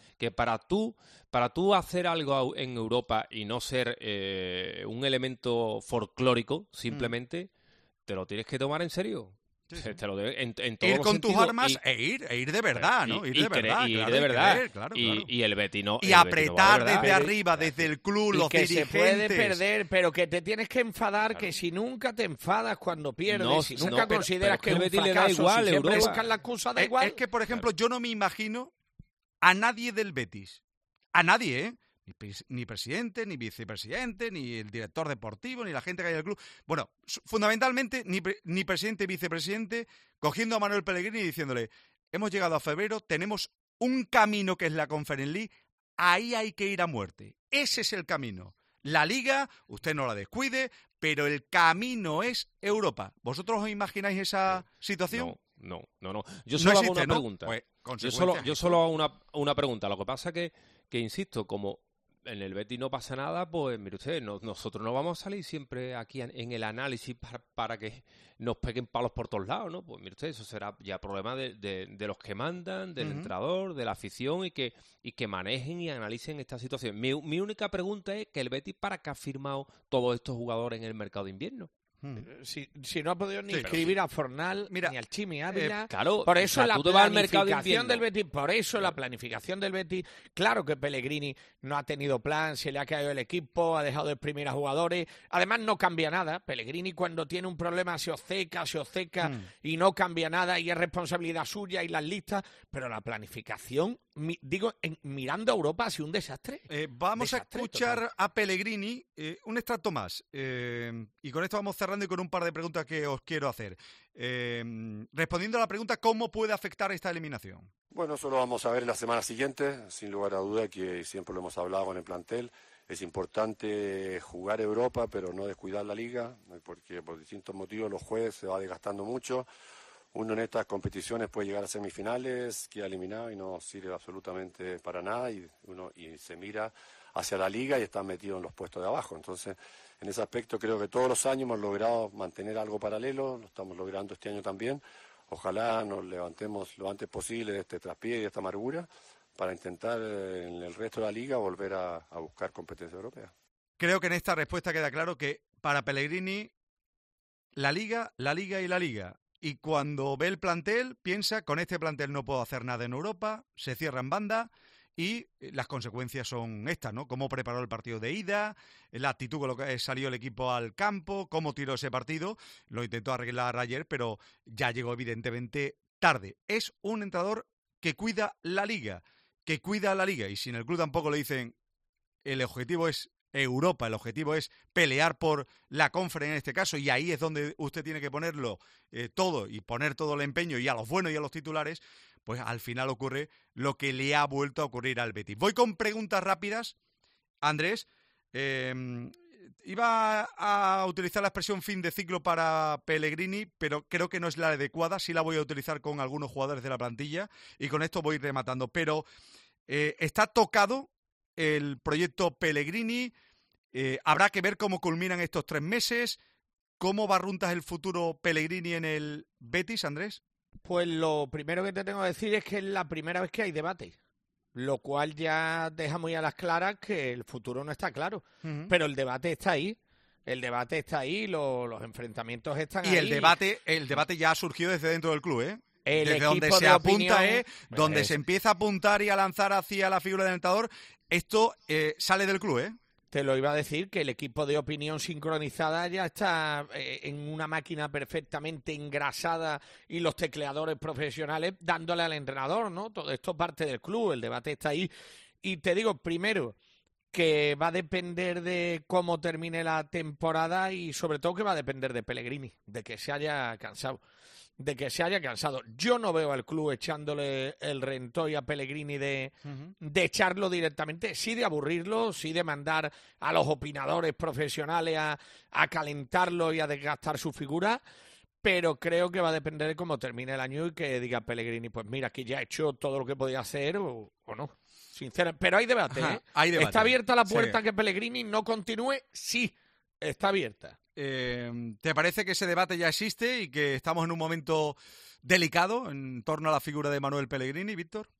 tú hacer algo en Europa y no ser un elemento folclórico, simplemente te lo tienes que tomar en serio. Sí. Te lo debe, en todos ir los con sentidos, tus armas e ir de verdad, ¿no? Ir de verdad. Claro. Y el Betis no. Y apretar desde arriba, desde el club, los que dirigentes. Se puede perder, pero que te tienes que enfadar, que si nunca te enfadas cuando pierdes, si nunca consideras que es un fracaso, igual, si siempre buscas la excusa, da igual. Es que, por ejemplo, yo no me imagino a nadie del Betis. A nadie, ni presidente, ni vicepresidente, ni el director deportivo, ni la gente que hay en el club. Bueno, fundamentalmente, ni presidente, vicepresidente, cogiendo a Manuel Pellegrini y diciéndole, hemos llegado a febrero, tenemos un camino que es la Conference League, ahí hay que ir a muerte. Ese es el camino. La Liga, usted no la descuide, pero el camino es Europa. ¿Vosotros os imagináis esa situación? No. Yo solo hago una pregunta. Pues, yo solo hago una pregunta. Lo que pasa que insisto, como en el Betis no pasa nada, pues mire usted, nosotros no vamos a salir siempre aquí en el análisis para que nos peguen palos por todos lados, ¿no? Pues mire usted, eso será ya problema de los que mandan, del entrenador, de la afición y que manejen y analicen esta situación. Mi única pregunta es que el Betis, ¿para qué ha firmado todos estos jugadores en el mercado de invierno? Si no ha podido ni inscribir a Fornal, ni al Chimi Ávila, claro, por eso la planificación del Betis, la planificación del Betis, claro que Pellegrini no ha tenido plan, se le ha caído el equipo, ha dejado de exprimir a jugadores, además no cambia nada, Pellegrini cuando tiene un problema se obceca y no cambia nada y es responsabilidad suya y las listas, pero la planificación mirando a Europa ha sido un desastre. Vamos a escuchar a Pellegrini, un extracto más, y con esto vamos cerrando y con un par de preguntas que os quiero hacer. Respondiendo a la pregunta, ¿cómo puede afectar esta eliminación? Bueno, eso lo vamos a ver la semana siguiente, sin lugar a duda, que siempre lo hemos hablado con el plantel. Es importante jugar Europa, pero no descuidar la Liga, porque por distintos motivos los jueves se va desgastando mucho. Uno en estas competiciones puede llegar a semifinales, queda eliminado y no sirve absolutamente para nada, y se mira hacia la Liga y está metido en los puestos de abajo. Entonces, en ese aspecto creo que todos los años hemos logrado mantener algo paralelo, lo estamos logrando este año también. Ojalá nos levantemos lo antes posible de este traspié y de esta amargura, para intentar en el resto de la Liga volver a buscar competencia europea. Creo que en esta respuesta queda claro que para Pellegrini la Liga y la Liga. Y cuando ve el plantel, piensa, con este plantel no puedo hacer nada en Europa, se cierra en banda y las consecuencias son estas, ¿no? Cómo preparó el partido de ida, la actitud con lo que salió el equipo al campo, cómo tiró ese partido, lo intentó arreglar ayer, pero ya llegó evidentemente tarde. Es un entrenador que cuida la Liga, y si en el club tampoco le dicen el objetivo es Europa, el objetivo es pelear por la Conference en este caso, y ahí es donde usted tiene que ponerlo todo y poner todo el empeño, y a los buenos y a los titulares, pues al final ocurre lo que le ha vuelto a ocurrir al Betis. Voy con preguntas rápidas, Andrés. Iba a utilizar la expresión fin de ciclo para Pellegrini, pero creo que no es la adecuada. Sí la voy a utilizar con algunos jugadores de la plantilla y con esto voy rematando. Pero está tocado el proyecto Pellegrini. Habrá que ver cómo culminan estos 3 meses. ¿Cómo barruntas el futuro Pellegrini en el Betis, Andrés? Pues lo primero que te tengo que decir es que es la primera vez que hay debate, lo cual ya deja muy a las claras que el futuro no está claro. Pero el debate está ahí. Los enfrentamientos están ahí. Y el debate ya ha surgido desde dentro del club, ¿eh? Desde donde se apunta, donde se empieza a apuntar y a lanzar hacia la figura del entrenador, esto sale del club, ¿eh? Te lo iba a decir, que el equipo de opinión sincronizada ya está en una máquina perfectamente engrasada y los tecleadores profesionales dándole al entrenador, ¿no? Todo esto parte del club, el debate está ahí. Y te digo, primero, que va a depender de cómo termine la temporada y sobre todo que va a depender de Pellegrini, de que se haya cansado. Yo no veo al club echándole el rentoy a Pellegrini de echarlo directamente, sí de aburrirlo, sí de mandar a los opinadores profesionales a calentarlo y a desgastar su figura, pero creo que va a depender de cómo termine el año y que diga Pellegrini, pues mira, aquí ya he hecho todo lo que podía hacer o no. Sinceramente, pero hay debate, ¿eh? Hay debate. ¿Está abierta la puerta a que Pellegrini no continúe? Sí, está abierta. ¿Te parece que ese debate ya existe y que estamos en un momento delicado en torno a la figura de Manuel Pellegrini, Víctor?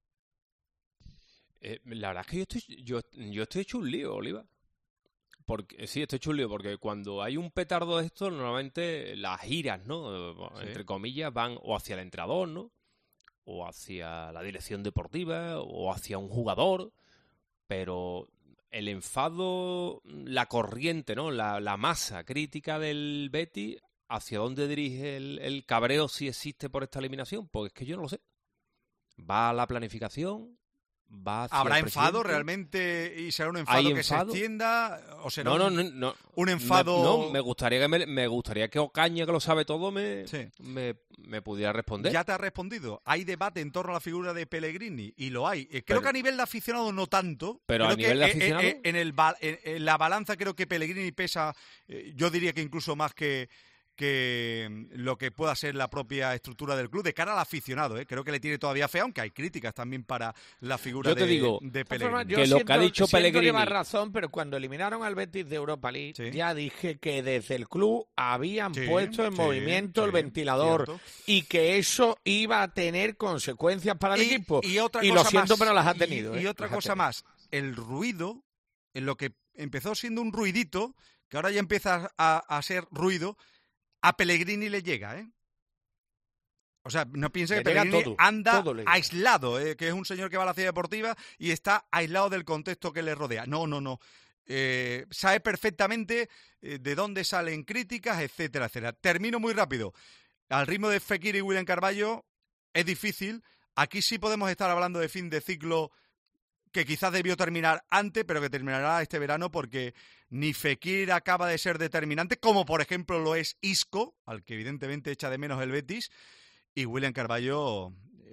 La verdad es que yo estoy hecho un lío, Oliva. Sí, estoy hecho un lío, porque cuando hay un petardo de esto, normalmente las giras, ¿no? Sí. Entre comillas, van o hacia el entrenador, ¿no? O hacia la dirección deportiva, o hacia un jugador, pero el enfado, la corriente, ¿no? La masa crítica del Betis, ¿hacia dónde dirige el cabreo si existe por esta eliminación? Pues es que yo no lo sé. ¿Va a la planificación? ¿Va hacia ¿Habrá el enfado presidente? realmente y será un enfado que se extienda? ¿O será no. un enfado? Me gustaría que Ocaña, que lo sabe todo, me pudiera responder. Ya te ha respondido. Hay debate en torno a la figura de Pellegrini y lo hay. Creo que a nivel de aficionado no tanto. Pero a nivel de aficionado. En la balanza creo que Pellegrini pesa, yo diría que incluso más que lo que pueda ser la propia estructura del club de cara al aficionado, creo que le tiene todavía fe, aunque hay críticas también para la figura de Pellegrini. Que lo que ha dicho Pellegrini lleva razón, pero cuando eliminaron al Betis de Europa League, ya dije que desde el club habían puesto en movimiento el ventilador, cierto. Y que eso iba a tener consecuencias para el equipo. Y otra y cosa lo siento, más, pero las ha tenido. Y otra cosa más, el ruido, en lo que empezó siendo un ruidito, que ahora ya empieza a ser ruido, a Pellegrini le llega, ¿eh? O sea, no piense que Pellegrini anda aislado, que es un señor que va a la ciudad deportiva y está aislado del contexto que le rodea. No. Sabe perfectamente de dónde salen críticas, etcétera, etcétera. Termino muy rápido. Al ritmo de Fekir y William Carvalho es difícil Aquí sí podemos estar hablando de fin de ciclo que quizás debió terminar antes, pero que terminará este verano porque ni Fekir acaba de ser determinante, como por ejemplo lo es Isco, al que evidentemente echa de menos el Betis, y William Carballo,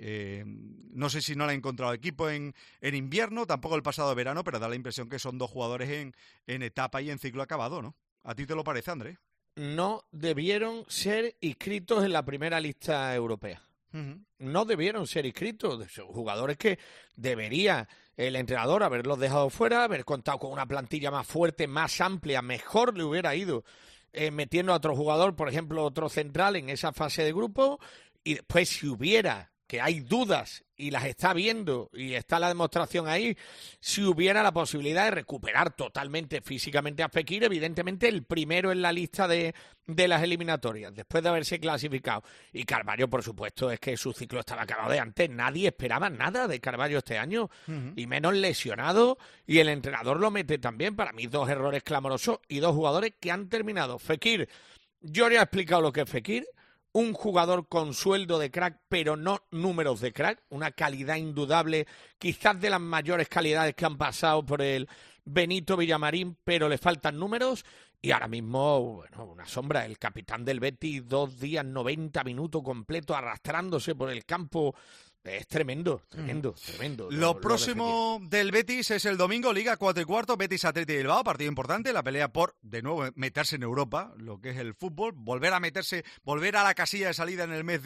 no sé si no le ha encontrado equipo en invierno, tampoco el pasado verano, pero da la impresión que son dos jugadores en etapa y en ciclo acabado, ¿no? ¿A ti te lo parece, Andrés? No debieron ser inscritos en la primera lista europea. No debieron ser inscritos. Son jugadores que debería el entrenador haberlos dejado fuera, haber contado con una plantilla más fuerte, más amplia, mejor le hubiera ido metiendo a otro jugador, por ejemplo, otro central en esa fase de grupo, y después si hubiera, que hay dudas y las está viendo y está la demostración ahí, si hubiera la posibilidad de recuperar totalmente físicamente a Fekir, evidentemente el primero en la lista de las eliminatorias, después de haberse clasificado. Y Carballo, por supuesto, es que su ciclo estaba acabado de antes. Nadie esperaba nada de Carballo este año, y menos lesionado, y el entrenador lo mete también. Para mí, 2 errores clamorosos y 2 jugadores que han terminado. Fekir, yo ya he explicado lo que es Fekir. Un jugador con sueldo de crack, pero no números de crack, una calidad indudable, quizás de las mayores calidades que han pasado por el Benito Villamarín, pero le faltan números. Y ahora mismo, bueno, una sombra, el capitán del Betis, 2 días, 90 minutos completos, arrastrándose por el campo. Es tremendo. Lo próximo del Betis es el domingo, Liga 4:15, Betis Athletic Bilbao, partido importante, la pelea por, de nuevo, meterse en Europa, lo que es el fútbol, volver a la casilla de salida en el mes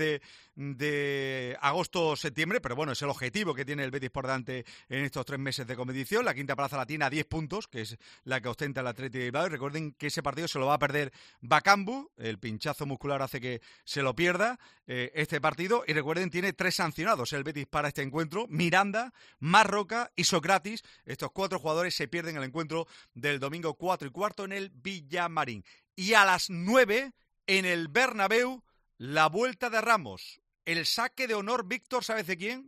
de agosto-septiembre, pero bueno, es el objetivo que tiene el Betis por delante en estos 3 meses de competición. La quinta plaza la tiene a 10 puntos, que es la que ostenta el Athletic Bilbao, y recuerden que ese partido se lo va a perder Bakambu, el pinchazo muscular hace que se lo pierda este partido, y recuerden, tiene 3 sancionados el Betis para este encuentro: Miranda, Marroca y Socratis. Estos 4 jugadores se pierden el encuentro del domingo 4:15 en el Villamarín. Y a las 9 en el Bernabéu, la vuelta de Ramos. El saque de honor, Víctor, ¿sabes de quién?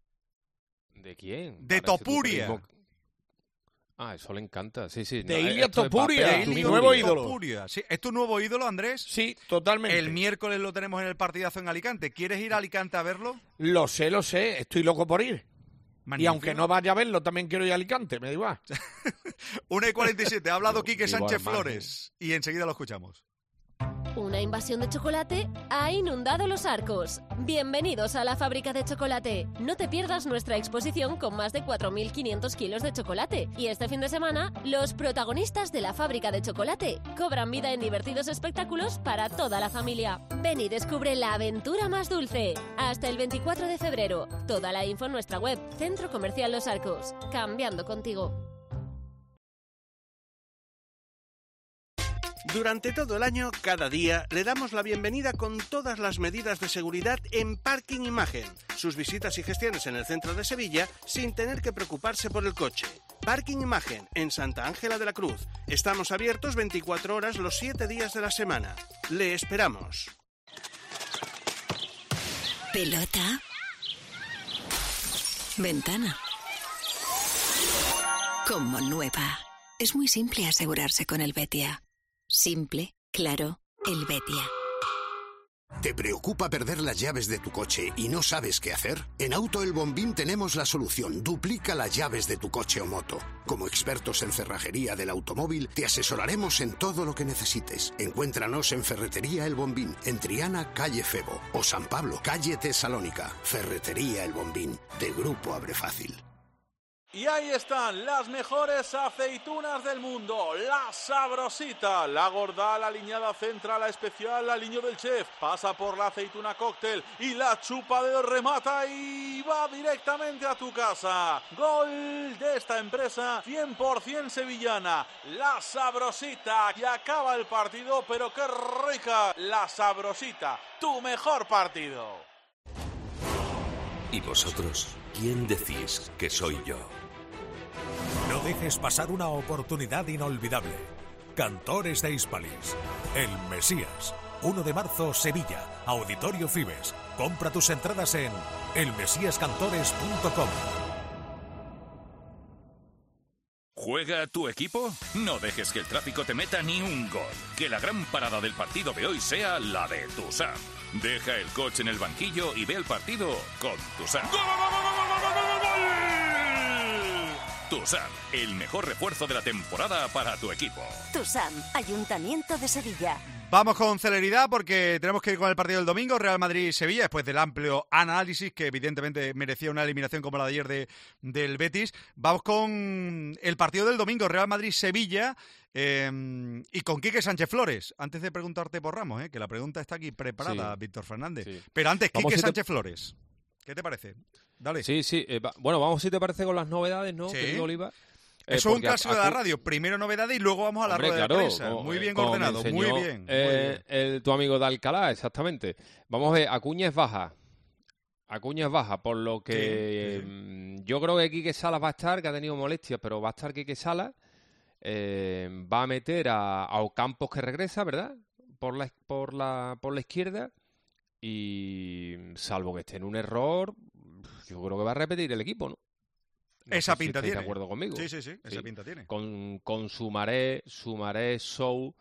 ¿De quién? De Topuria. Eso le encanta, sí. De Ilia Topuria, mi nuevo ídolo. Topuria. Sí, ¿es tu nuevo ídolo, Andrés? Sí, totalmente. El miércoles lo tenemos en el partidazo en Alicante. ¿Quieres ir a Alicante a verlo? Lo sé, estoy loco por ir. Magnífico. Y aunque no vaya a verlo, también quiero ir a Alicante, me da igual. 1:47, ha hablado Quique Sánchez Flores y enseguida lo escuchamos. Una invasión de chocolate ha inundado los Arcos. Bienvenidos a la fábrica de chocolate. No te pierdas nuestra exposición con más de 4.500 kilos de chocolate. Y este fin de semana, los protagonistas de la fábrica de chocolate cobran vida en divertidos espectáculos para toda la familia. Ven y descubre la aventura más dulce. Hasta el 24 de febrero. Toda la info en nuestra web, Centro Comercial Los Arcos. Cambiando contigo. Durante todo el año, cada día, le damos la bienvenida con todas las medidas de seguridad en Parking Imagen. Sus visitas y gestiones en el centro de Sevilla sin tener que preocuparse por el coche. Parking Imagen, en Santa Ángela de la Cruz. Estamos abiertos 24 horas los 7 días de la semana. Le esperamos. Pelota. Ventana. Como nueva. Es muy simple asegurarse con el Betia. Simple, claro, el Betia. ¿Te preocupa perder las llaves de tu coche y no sabes qué hacer? En Auto El Bombín tenemos la solución. Duplica las llaves de tu coche o moto. Como expertos en cerrajería del automóvil, te asesoraremos en todo lo que necesites. Encuéntranos en Ferretería El Bombín, en Triana, calle Febo, o San Pablo, calle Tesalónica. Ferretería El Bombín, de Grupo Abre Fácil. Y ahí están las mejores aceitunas del mundo, la Sabrosita, la gorda, la aliñada central, la especial, la aliño del chef, pasa por la aceituna cóctel y la chupa de remata y va directamente a tu casa. Gol de esta empresa 100% sevillana, la Sabrosita, y acaba el partido, pero qué rica, la Sabrosita, tu mejor partido. ¿Y vosotros quién decís que soy yo? No dejes pasar una oportunidad inolvidable. Cantores de Hispalis. El Mesías. 1 de marzo, Sevilla. Auditorio Fibes. Compra tus entradas en elmesiascantores.com. ¿Juega tu equipo? No dejes que el tráfico te meta ni un gol. Que la gran parada del partido de hoy sea la de Tusam. Deja el coche en el banquillo y ve el partido con Tusam. Tusam, el mejor refuerzo de la temporada para tu equipo. Tusam, Ayuntamiento de Sevilla. Vamos con celeridad porque tenemos que ir con el partido del domingo, Real Madrid-Sevilla, después del amplio análisis que evidentemente merecía una eliminación como la de ayer del Betis. Vamos con el partido del domingo, Real Madrid-Sevilla, y con Quique Sánchez Flores. Antes de preguntarte por Ramos, que la pregunta está aquí preparada, sí. Víctor Fernández. Sí. Pero antes, Quique Sánchez Flores. ¿Qué te parece? Dale. Sí. Bueno, vamos si te parece con las novedades, ¿no, sí. querido Oliva? Eso es un clásico de la radio. Primero novedades y luego vamos a la rueda de prensa. Muy bien ordenado, muy bien. Tu amigo de Alcalá, exactamente. Vamos a ver, Acuña es baja. Por lo que sí. Yo creo que Quique Salas va a estar, que ha tenido molestias, pero va a estar Quique Salas. Va a meter a Ocampos, que regresa, ¿verdad? Por la izquierda. Y salvo que esté en un error, yo creo que va a repetir el equipo, ¿no? No esa sé pinta si tiene. ¿De acuerdo conmigo? Sí, esa pinta tiene. Con Sumaré, Sou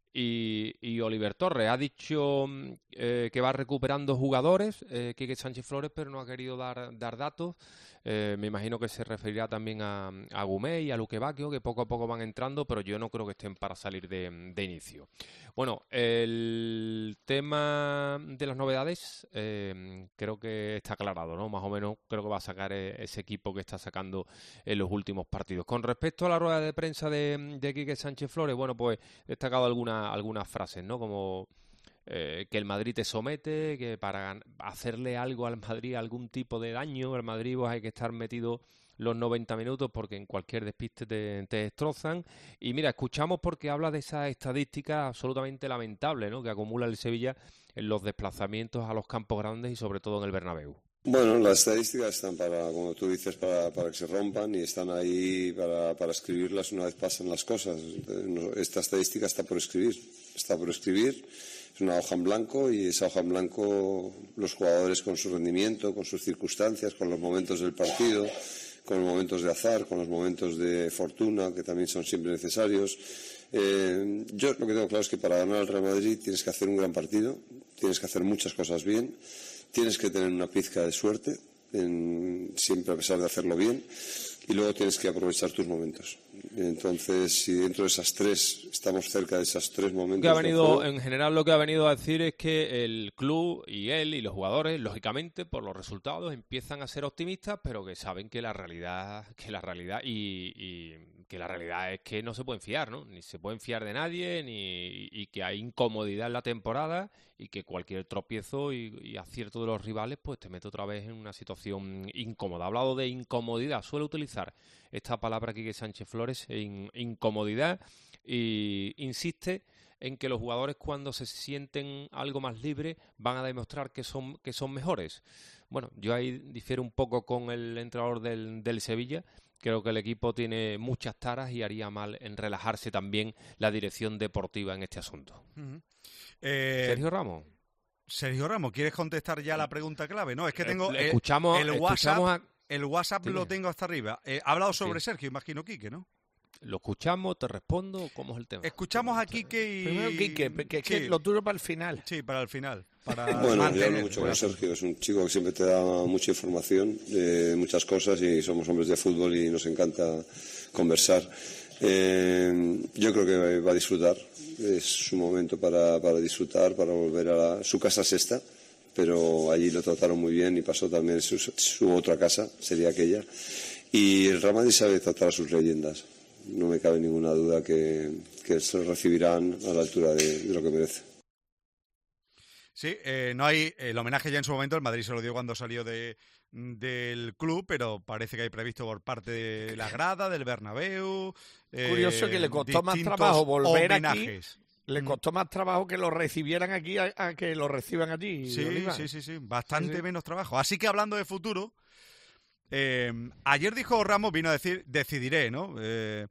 y Oliver Torres. Ha dicho que va recuperando jugadores, Quique Sánchez Flores, pero no ha querido dar datos. Me imagino que se referirá también a Gumé y a Luque Bacchio, que poco a poco van entrando, pero yo no creo que estén para salir de inicio. Bueno, el tema de las novedades creo que está aclarado, ¿no? Más o menos creo que va a sacar ese equipo que está sacando en los últimos partidos. Con respecto a la rueda de prensa de Quique Sánchez Flores, bueno, pues he destacado algunas frases, ¿no? Como que el Madrid te somete, que para hacerle algo al Madrid, algún tipo de daño al Madrid, pues hay que estar metido los 90 minutos porque en cualquier despiste te destrozan. Y mira, escuchamos porque habla de esa estadística absolutamente lamentable, ¿no?, que acumula el Sevilla en los desplazamientos a los campos grandes y sobre todo en el Bernabéu. Bueno, las estadísticas están para, como tú dices, para que se rompan y están ahí para escribirlas una vez pasan las cosas. Esta estadística está por escribir. Es una hoja en blanco y esa hoja en blanco los jugadores con su rendimiento, con sus circunstancias, con los momentos del partido, con los momentos de azar, con los momentos de fortuna, que también son siempre necesarios. Yo lo que tengo claro es que para ganar al Real Madrid tienes que hacer un gran partido, tienes que hacer muchas cosas bien, tienes que tener una pizca de suerte, siempre a pesar de hacerlo bien, y luego tienes que aprovechar tus momentos. Entonces, si dentro de esas tres, estamos cerca de esos tres momentos... En general lo que ha venido a decir es que el club y él y los jugadores, lógicamente, por los resultados, empiezan a ser optimistas, pero que saben que la realidad es que no se pueden fiar, ¿no? Ni se pueden fiar de nadie, y que hay incomodidad en la temporada y que cualquier tropiezo y acierto de los rivales pues te mete otra vez en una situación incómoda. Ha hablado de incomodidad, suele utilizar esta palabra aquí que Sánchez Flores, incomodidad, y insiste en que los jugadores cuando se sienten algo más libres van a demostrar que son mejores. Bueno, yo ahí difiero un poco con el entrenador del Sevilla. Creo que el equipo tiene muchas taras y haría mal en relajarse también la dirección deportiva en este asunto. Uh-huh. Sergio Ramos, ¿quieres contestar ya la pregunta clave? No, es que tengo el WhatsApp lo tengo hasta arriba. Ha hablado sobre Sergio, imagino, Quique, ¿no? Lo escuchamos, te respondo, ¿cómo es el tema? Escuchamos a Quique y... Primero Quique, que lo tuyo para el final. Sí, para el final. Bueno, yo hablo mucho con Sergio, es un chico que siempre te da mucha información de muchas cosas y somos hombres de fútbol y nos encanta conversar. Yo creo que va a disfrutar, es su momento para disfrutar, para volver a su casa sexta, pero allí lo trataron muy bien y pasó también su otra casa, sería aquella. Y el Real Madrid sabe tratar a sus leyendas. No me cabe ninguna duda que se recibirán a la altura de lo que merece. Sí, no hay el homenaje ya en su momento, el Madrid se lo dio cuando salió del club, pero parece que hay previsto por parte de la grada, del Bernabéu. Curioso que le costó más trabajo volver homenajes. Aquí. Le costó más trabajo que lo recibieran aquí a que lo reciban allí. Sí, bastante menos trabajo. Así que hablando de futuro, ayer dijo Ramos, vino a decir, decidiré, ¿no?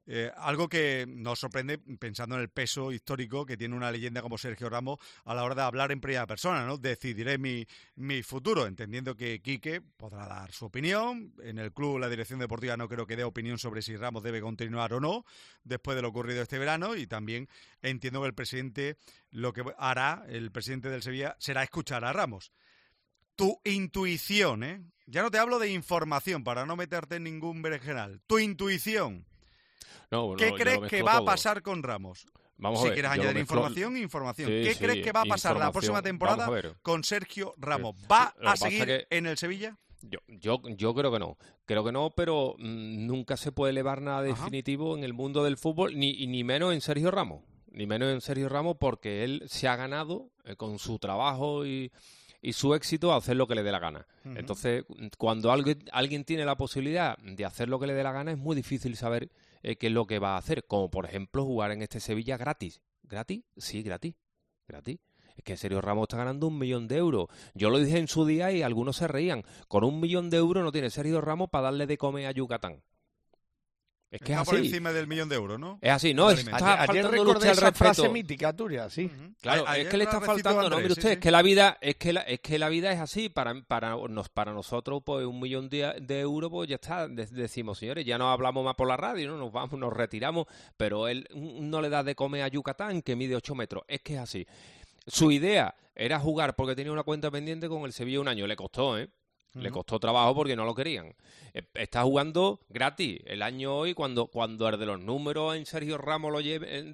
Algo que nos sorprende pensando en el peso histórico que tiene una leyenda como Sergio Ramos a la hora de hablar en primera persona, ¿no? Decidiré mi futuro, entendiendo que Quique podrá dar su opinión. En el club, la dirección deportiva no creo que dé opinión sobre si Ramos debe continuar o no después de lo ocurrido este verano, y también entiendo que el presidente, lo que hará el presidente del Sevilla será escuchar a Ramos. Tu intuición, ya no te hablo de información para no meterte en ningún berenjenal, tu intuición. ¿Qué crees que va a pasar con Ramos? Vamos si a ver, quieres añadir información. Sí, ¿Qué crees que va a pasar la próxima temporada con Sergio Ramos? ¿Va a seguir en el Sevilla? Yo creo que no. Creo que no, pero nunca se puede elevar nada definitivo en el mundo del fútbol, ni menos en Sergio Ramos. Ni menos en Sergio Ramos, porque él se ha ganado con su trabajo y su éxito a hacer lo que le dé la gana. Entonces, cuando alguien tiene la posibilidad de hacer lo que le dé la gana, es muy difícil saber qué es lo que va a hacer. Como, por ejemplo, jugar en este Sevilla gratis. ¿Gratis? Sí, gratis. Es que Sergio Ramos está ganando 1 millón de euros. Yo lo dije en su día y algunos se reían. Con 1 millón de euros no tiene Sergio Ramos para darle de comer a Yucatán. Es que está es así. Por encima del 1 millón de euros, ¿no? Es así, no, está ayer recordé esa frase mítica tuya, sí. Claro, es que le está faltando, no, mire usted, es que la vida es así, para nosotros, pues 1 millón de euros, pues ya está, decimos, señores, ya no hablamos más por la radio, ¿no? Nos retiramos, pero él no le da de comer a Yucatán, que mide 8 metros, es que es así. Su idea era jugar porque tenía una cuenta pendiente con el Sevilla 1 año, le costó, Le costó trabajo porque no lo querían. Está jugando gratis el año hoy cuando el de los números en Sergio Ramos lo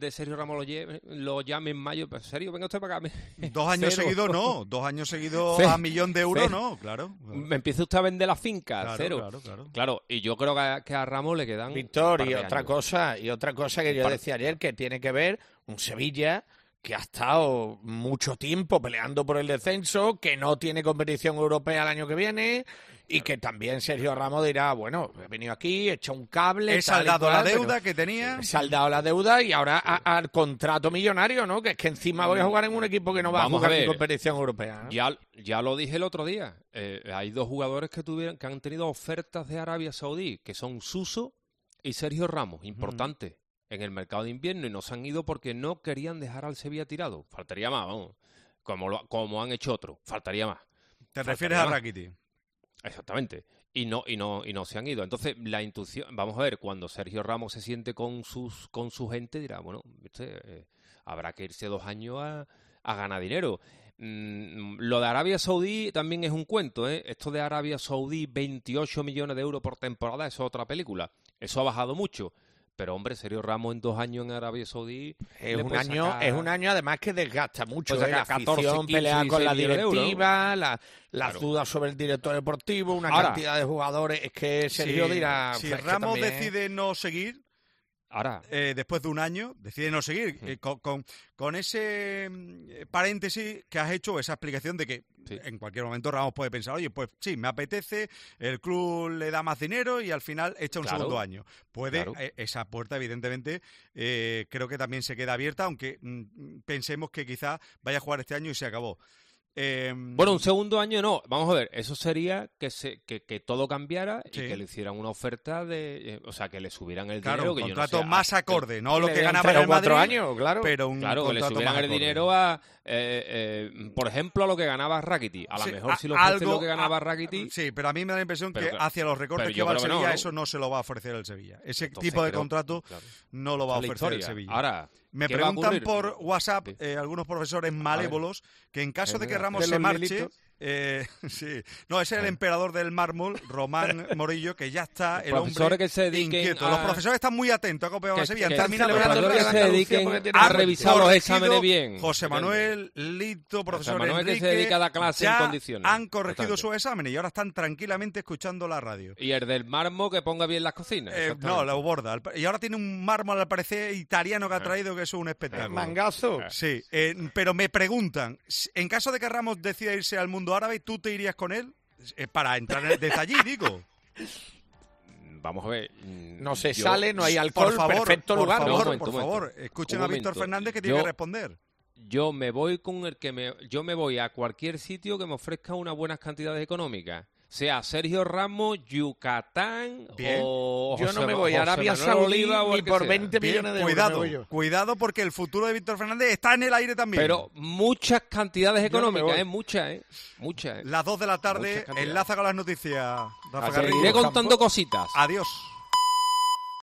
llame en mayo. ¿En serio? Venga usted para acá. 2 años seguidos no. 2 años seguidos a 1 millón de euros no, claro. Me empieza usted a vender la finca, claro, cero. Claro. Claro, y yo creo que a Ramos le quedan... Víctor, y otra cosa que yo decía ayer, que tiene que ver un Sevilla que ha estado mucho tiempo peleando por el descenso, que no tiene competición europea el año que viene, y que también Sergio Ramos dirá, bueno, he venido aquí, he hecho un cable... He saldado la deuda que tenía. He saldado la deuda y ahora al contrato millonario, ¿no? Que es que encima voy a jugar en un equipo que no va a jugar en competición europea, ¿no? Ya lo dije el otro día. Hay 2 jugadores que han tenido ofertas de Arabia Saudí, que son Suso y Sergio Ramos, importantes. En el mercado de invierno, y no se han ido porque no querían dejar al Sevilla tirado. Faltaría más, vamos. Como han hecho otros. Faltaría más. ¿Te refieres a Rakitic? Exactamente. Y no se han ido. Entonces, la intuición... Vamos a ver, cuando Sergio Ramos se siente con su gente, dirá, bueno, habrá que irse 2 años a ganar dinero. Lo de Arabia Saudí también es un cuento, Esto de Arabia Saudí, 28 millones de euros por temporada, eso es otra película. Eso ha bajado mucho. Pero, hombre, Sergio Ramos en 2 años en Arabia Saudí... Es un año además que desgasta mucho. La afición pelea con la directiva, las dudas sobre el director deportivo, una cantidad de jugadores. Es que Sergio dirá... Si Ramos decide no seguir... Ahora, después de 1 año, decide no seguir. Con ese paréntesis que has hecho, esa explicación de que en cualquier momento Ramos puede pensar, oye, pues sí, me apetece, el club le da más dinero y al final echa un segundo año. Esa puerta, evidentemente, creo que también se queda abierta, aunque pensemos que quizá vaya a jugar este año y se acabó. Bueno, un segundo año no. Vamos a ver, eso sería que todo cambiara y que le hicieran una oferta de... o sea, que le subieran el dinero. Un que contrato yo no sé, más acorde, no lo que ganaba en el Madrid. 4 años, claro. Pero que le subieran el dinero a... por ejemplo, a lo que ganaba Rakitic. A lo mejor si lo ofrece lo que ganaba Rakitic... Sí, pero a mí me da la impresión que hacia los recortes que va el Sevilla, eso no se lo va a ofrecer el Sevilla. Ese tipo de contrato no lo va a ofrecer el Sevilla. Ahora... Me preguntan por WhatsApp algunos profesores malévolos que en caso de que Ramos se marche... No, ese es el emperador del mármol, Román Morillo, que ya está el hombre que se inquieto. Los profesores están muy atentos a Copa de Sevilla. Que se dediquen a revisar los exámenes bien. José Manuel Lito, profesor José Manuel, Enrique, que se dedica a dar clase en condiciones. Han corregido sus exámenes y ahora están tranquilamente escuchando la radio. Y el del mármol que ponga bien las cocinas. No, la borda. Y ahora tiene un mármol al parecer italiano que ha traído, que eso es un espectáculo. Mangazo. Sí, pero me preguntan, en caso de que Ramos decida irse al mundo árabe, ¿tú te irías con él? Para entrar desde allí, digo. Vamos a ver. No se sale, no hay alcohol, perfecto lugar. Por favor, escuchen a Víctor Fernández que tiene que responder. Yo me voy con yo me voy a cualquier sitio que me ofrezca unas buenas cantidades económicas. sea Sergio Ramos, Yucatán o yo no me voy a Arabia Saudí ni por 20 millones de euros. Cuidado porque el futuro de Víctor Fernández está en el aire también. Pero muchas cantidades económicas, muchas. Las 2 de la tarde, enlaza con las noticias. Iré contando cositas. Adiós.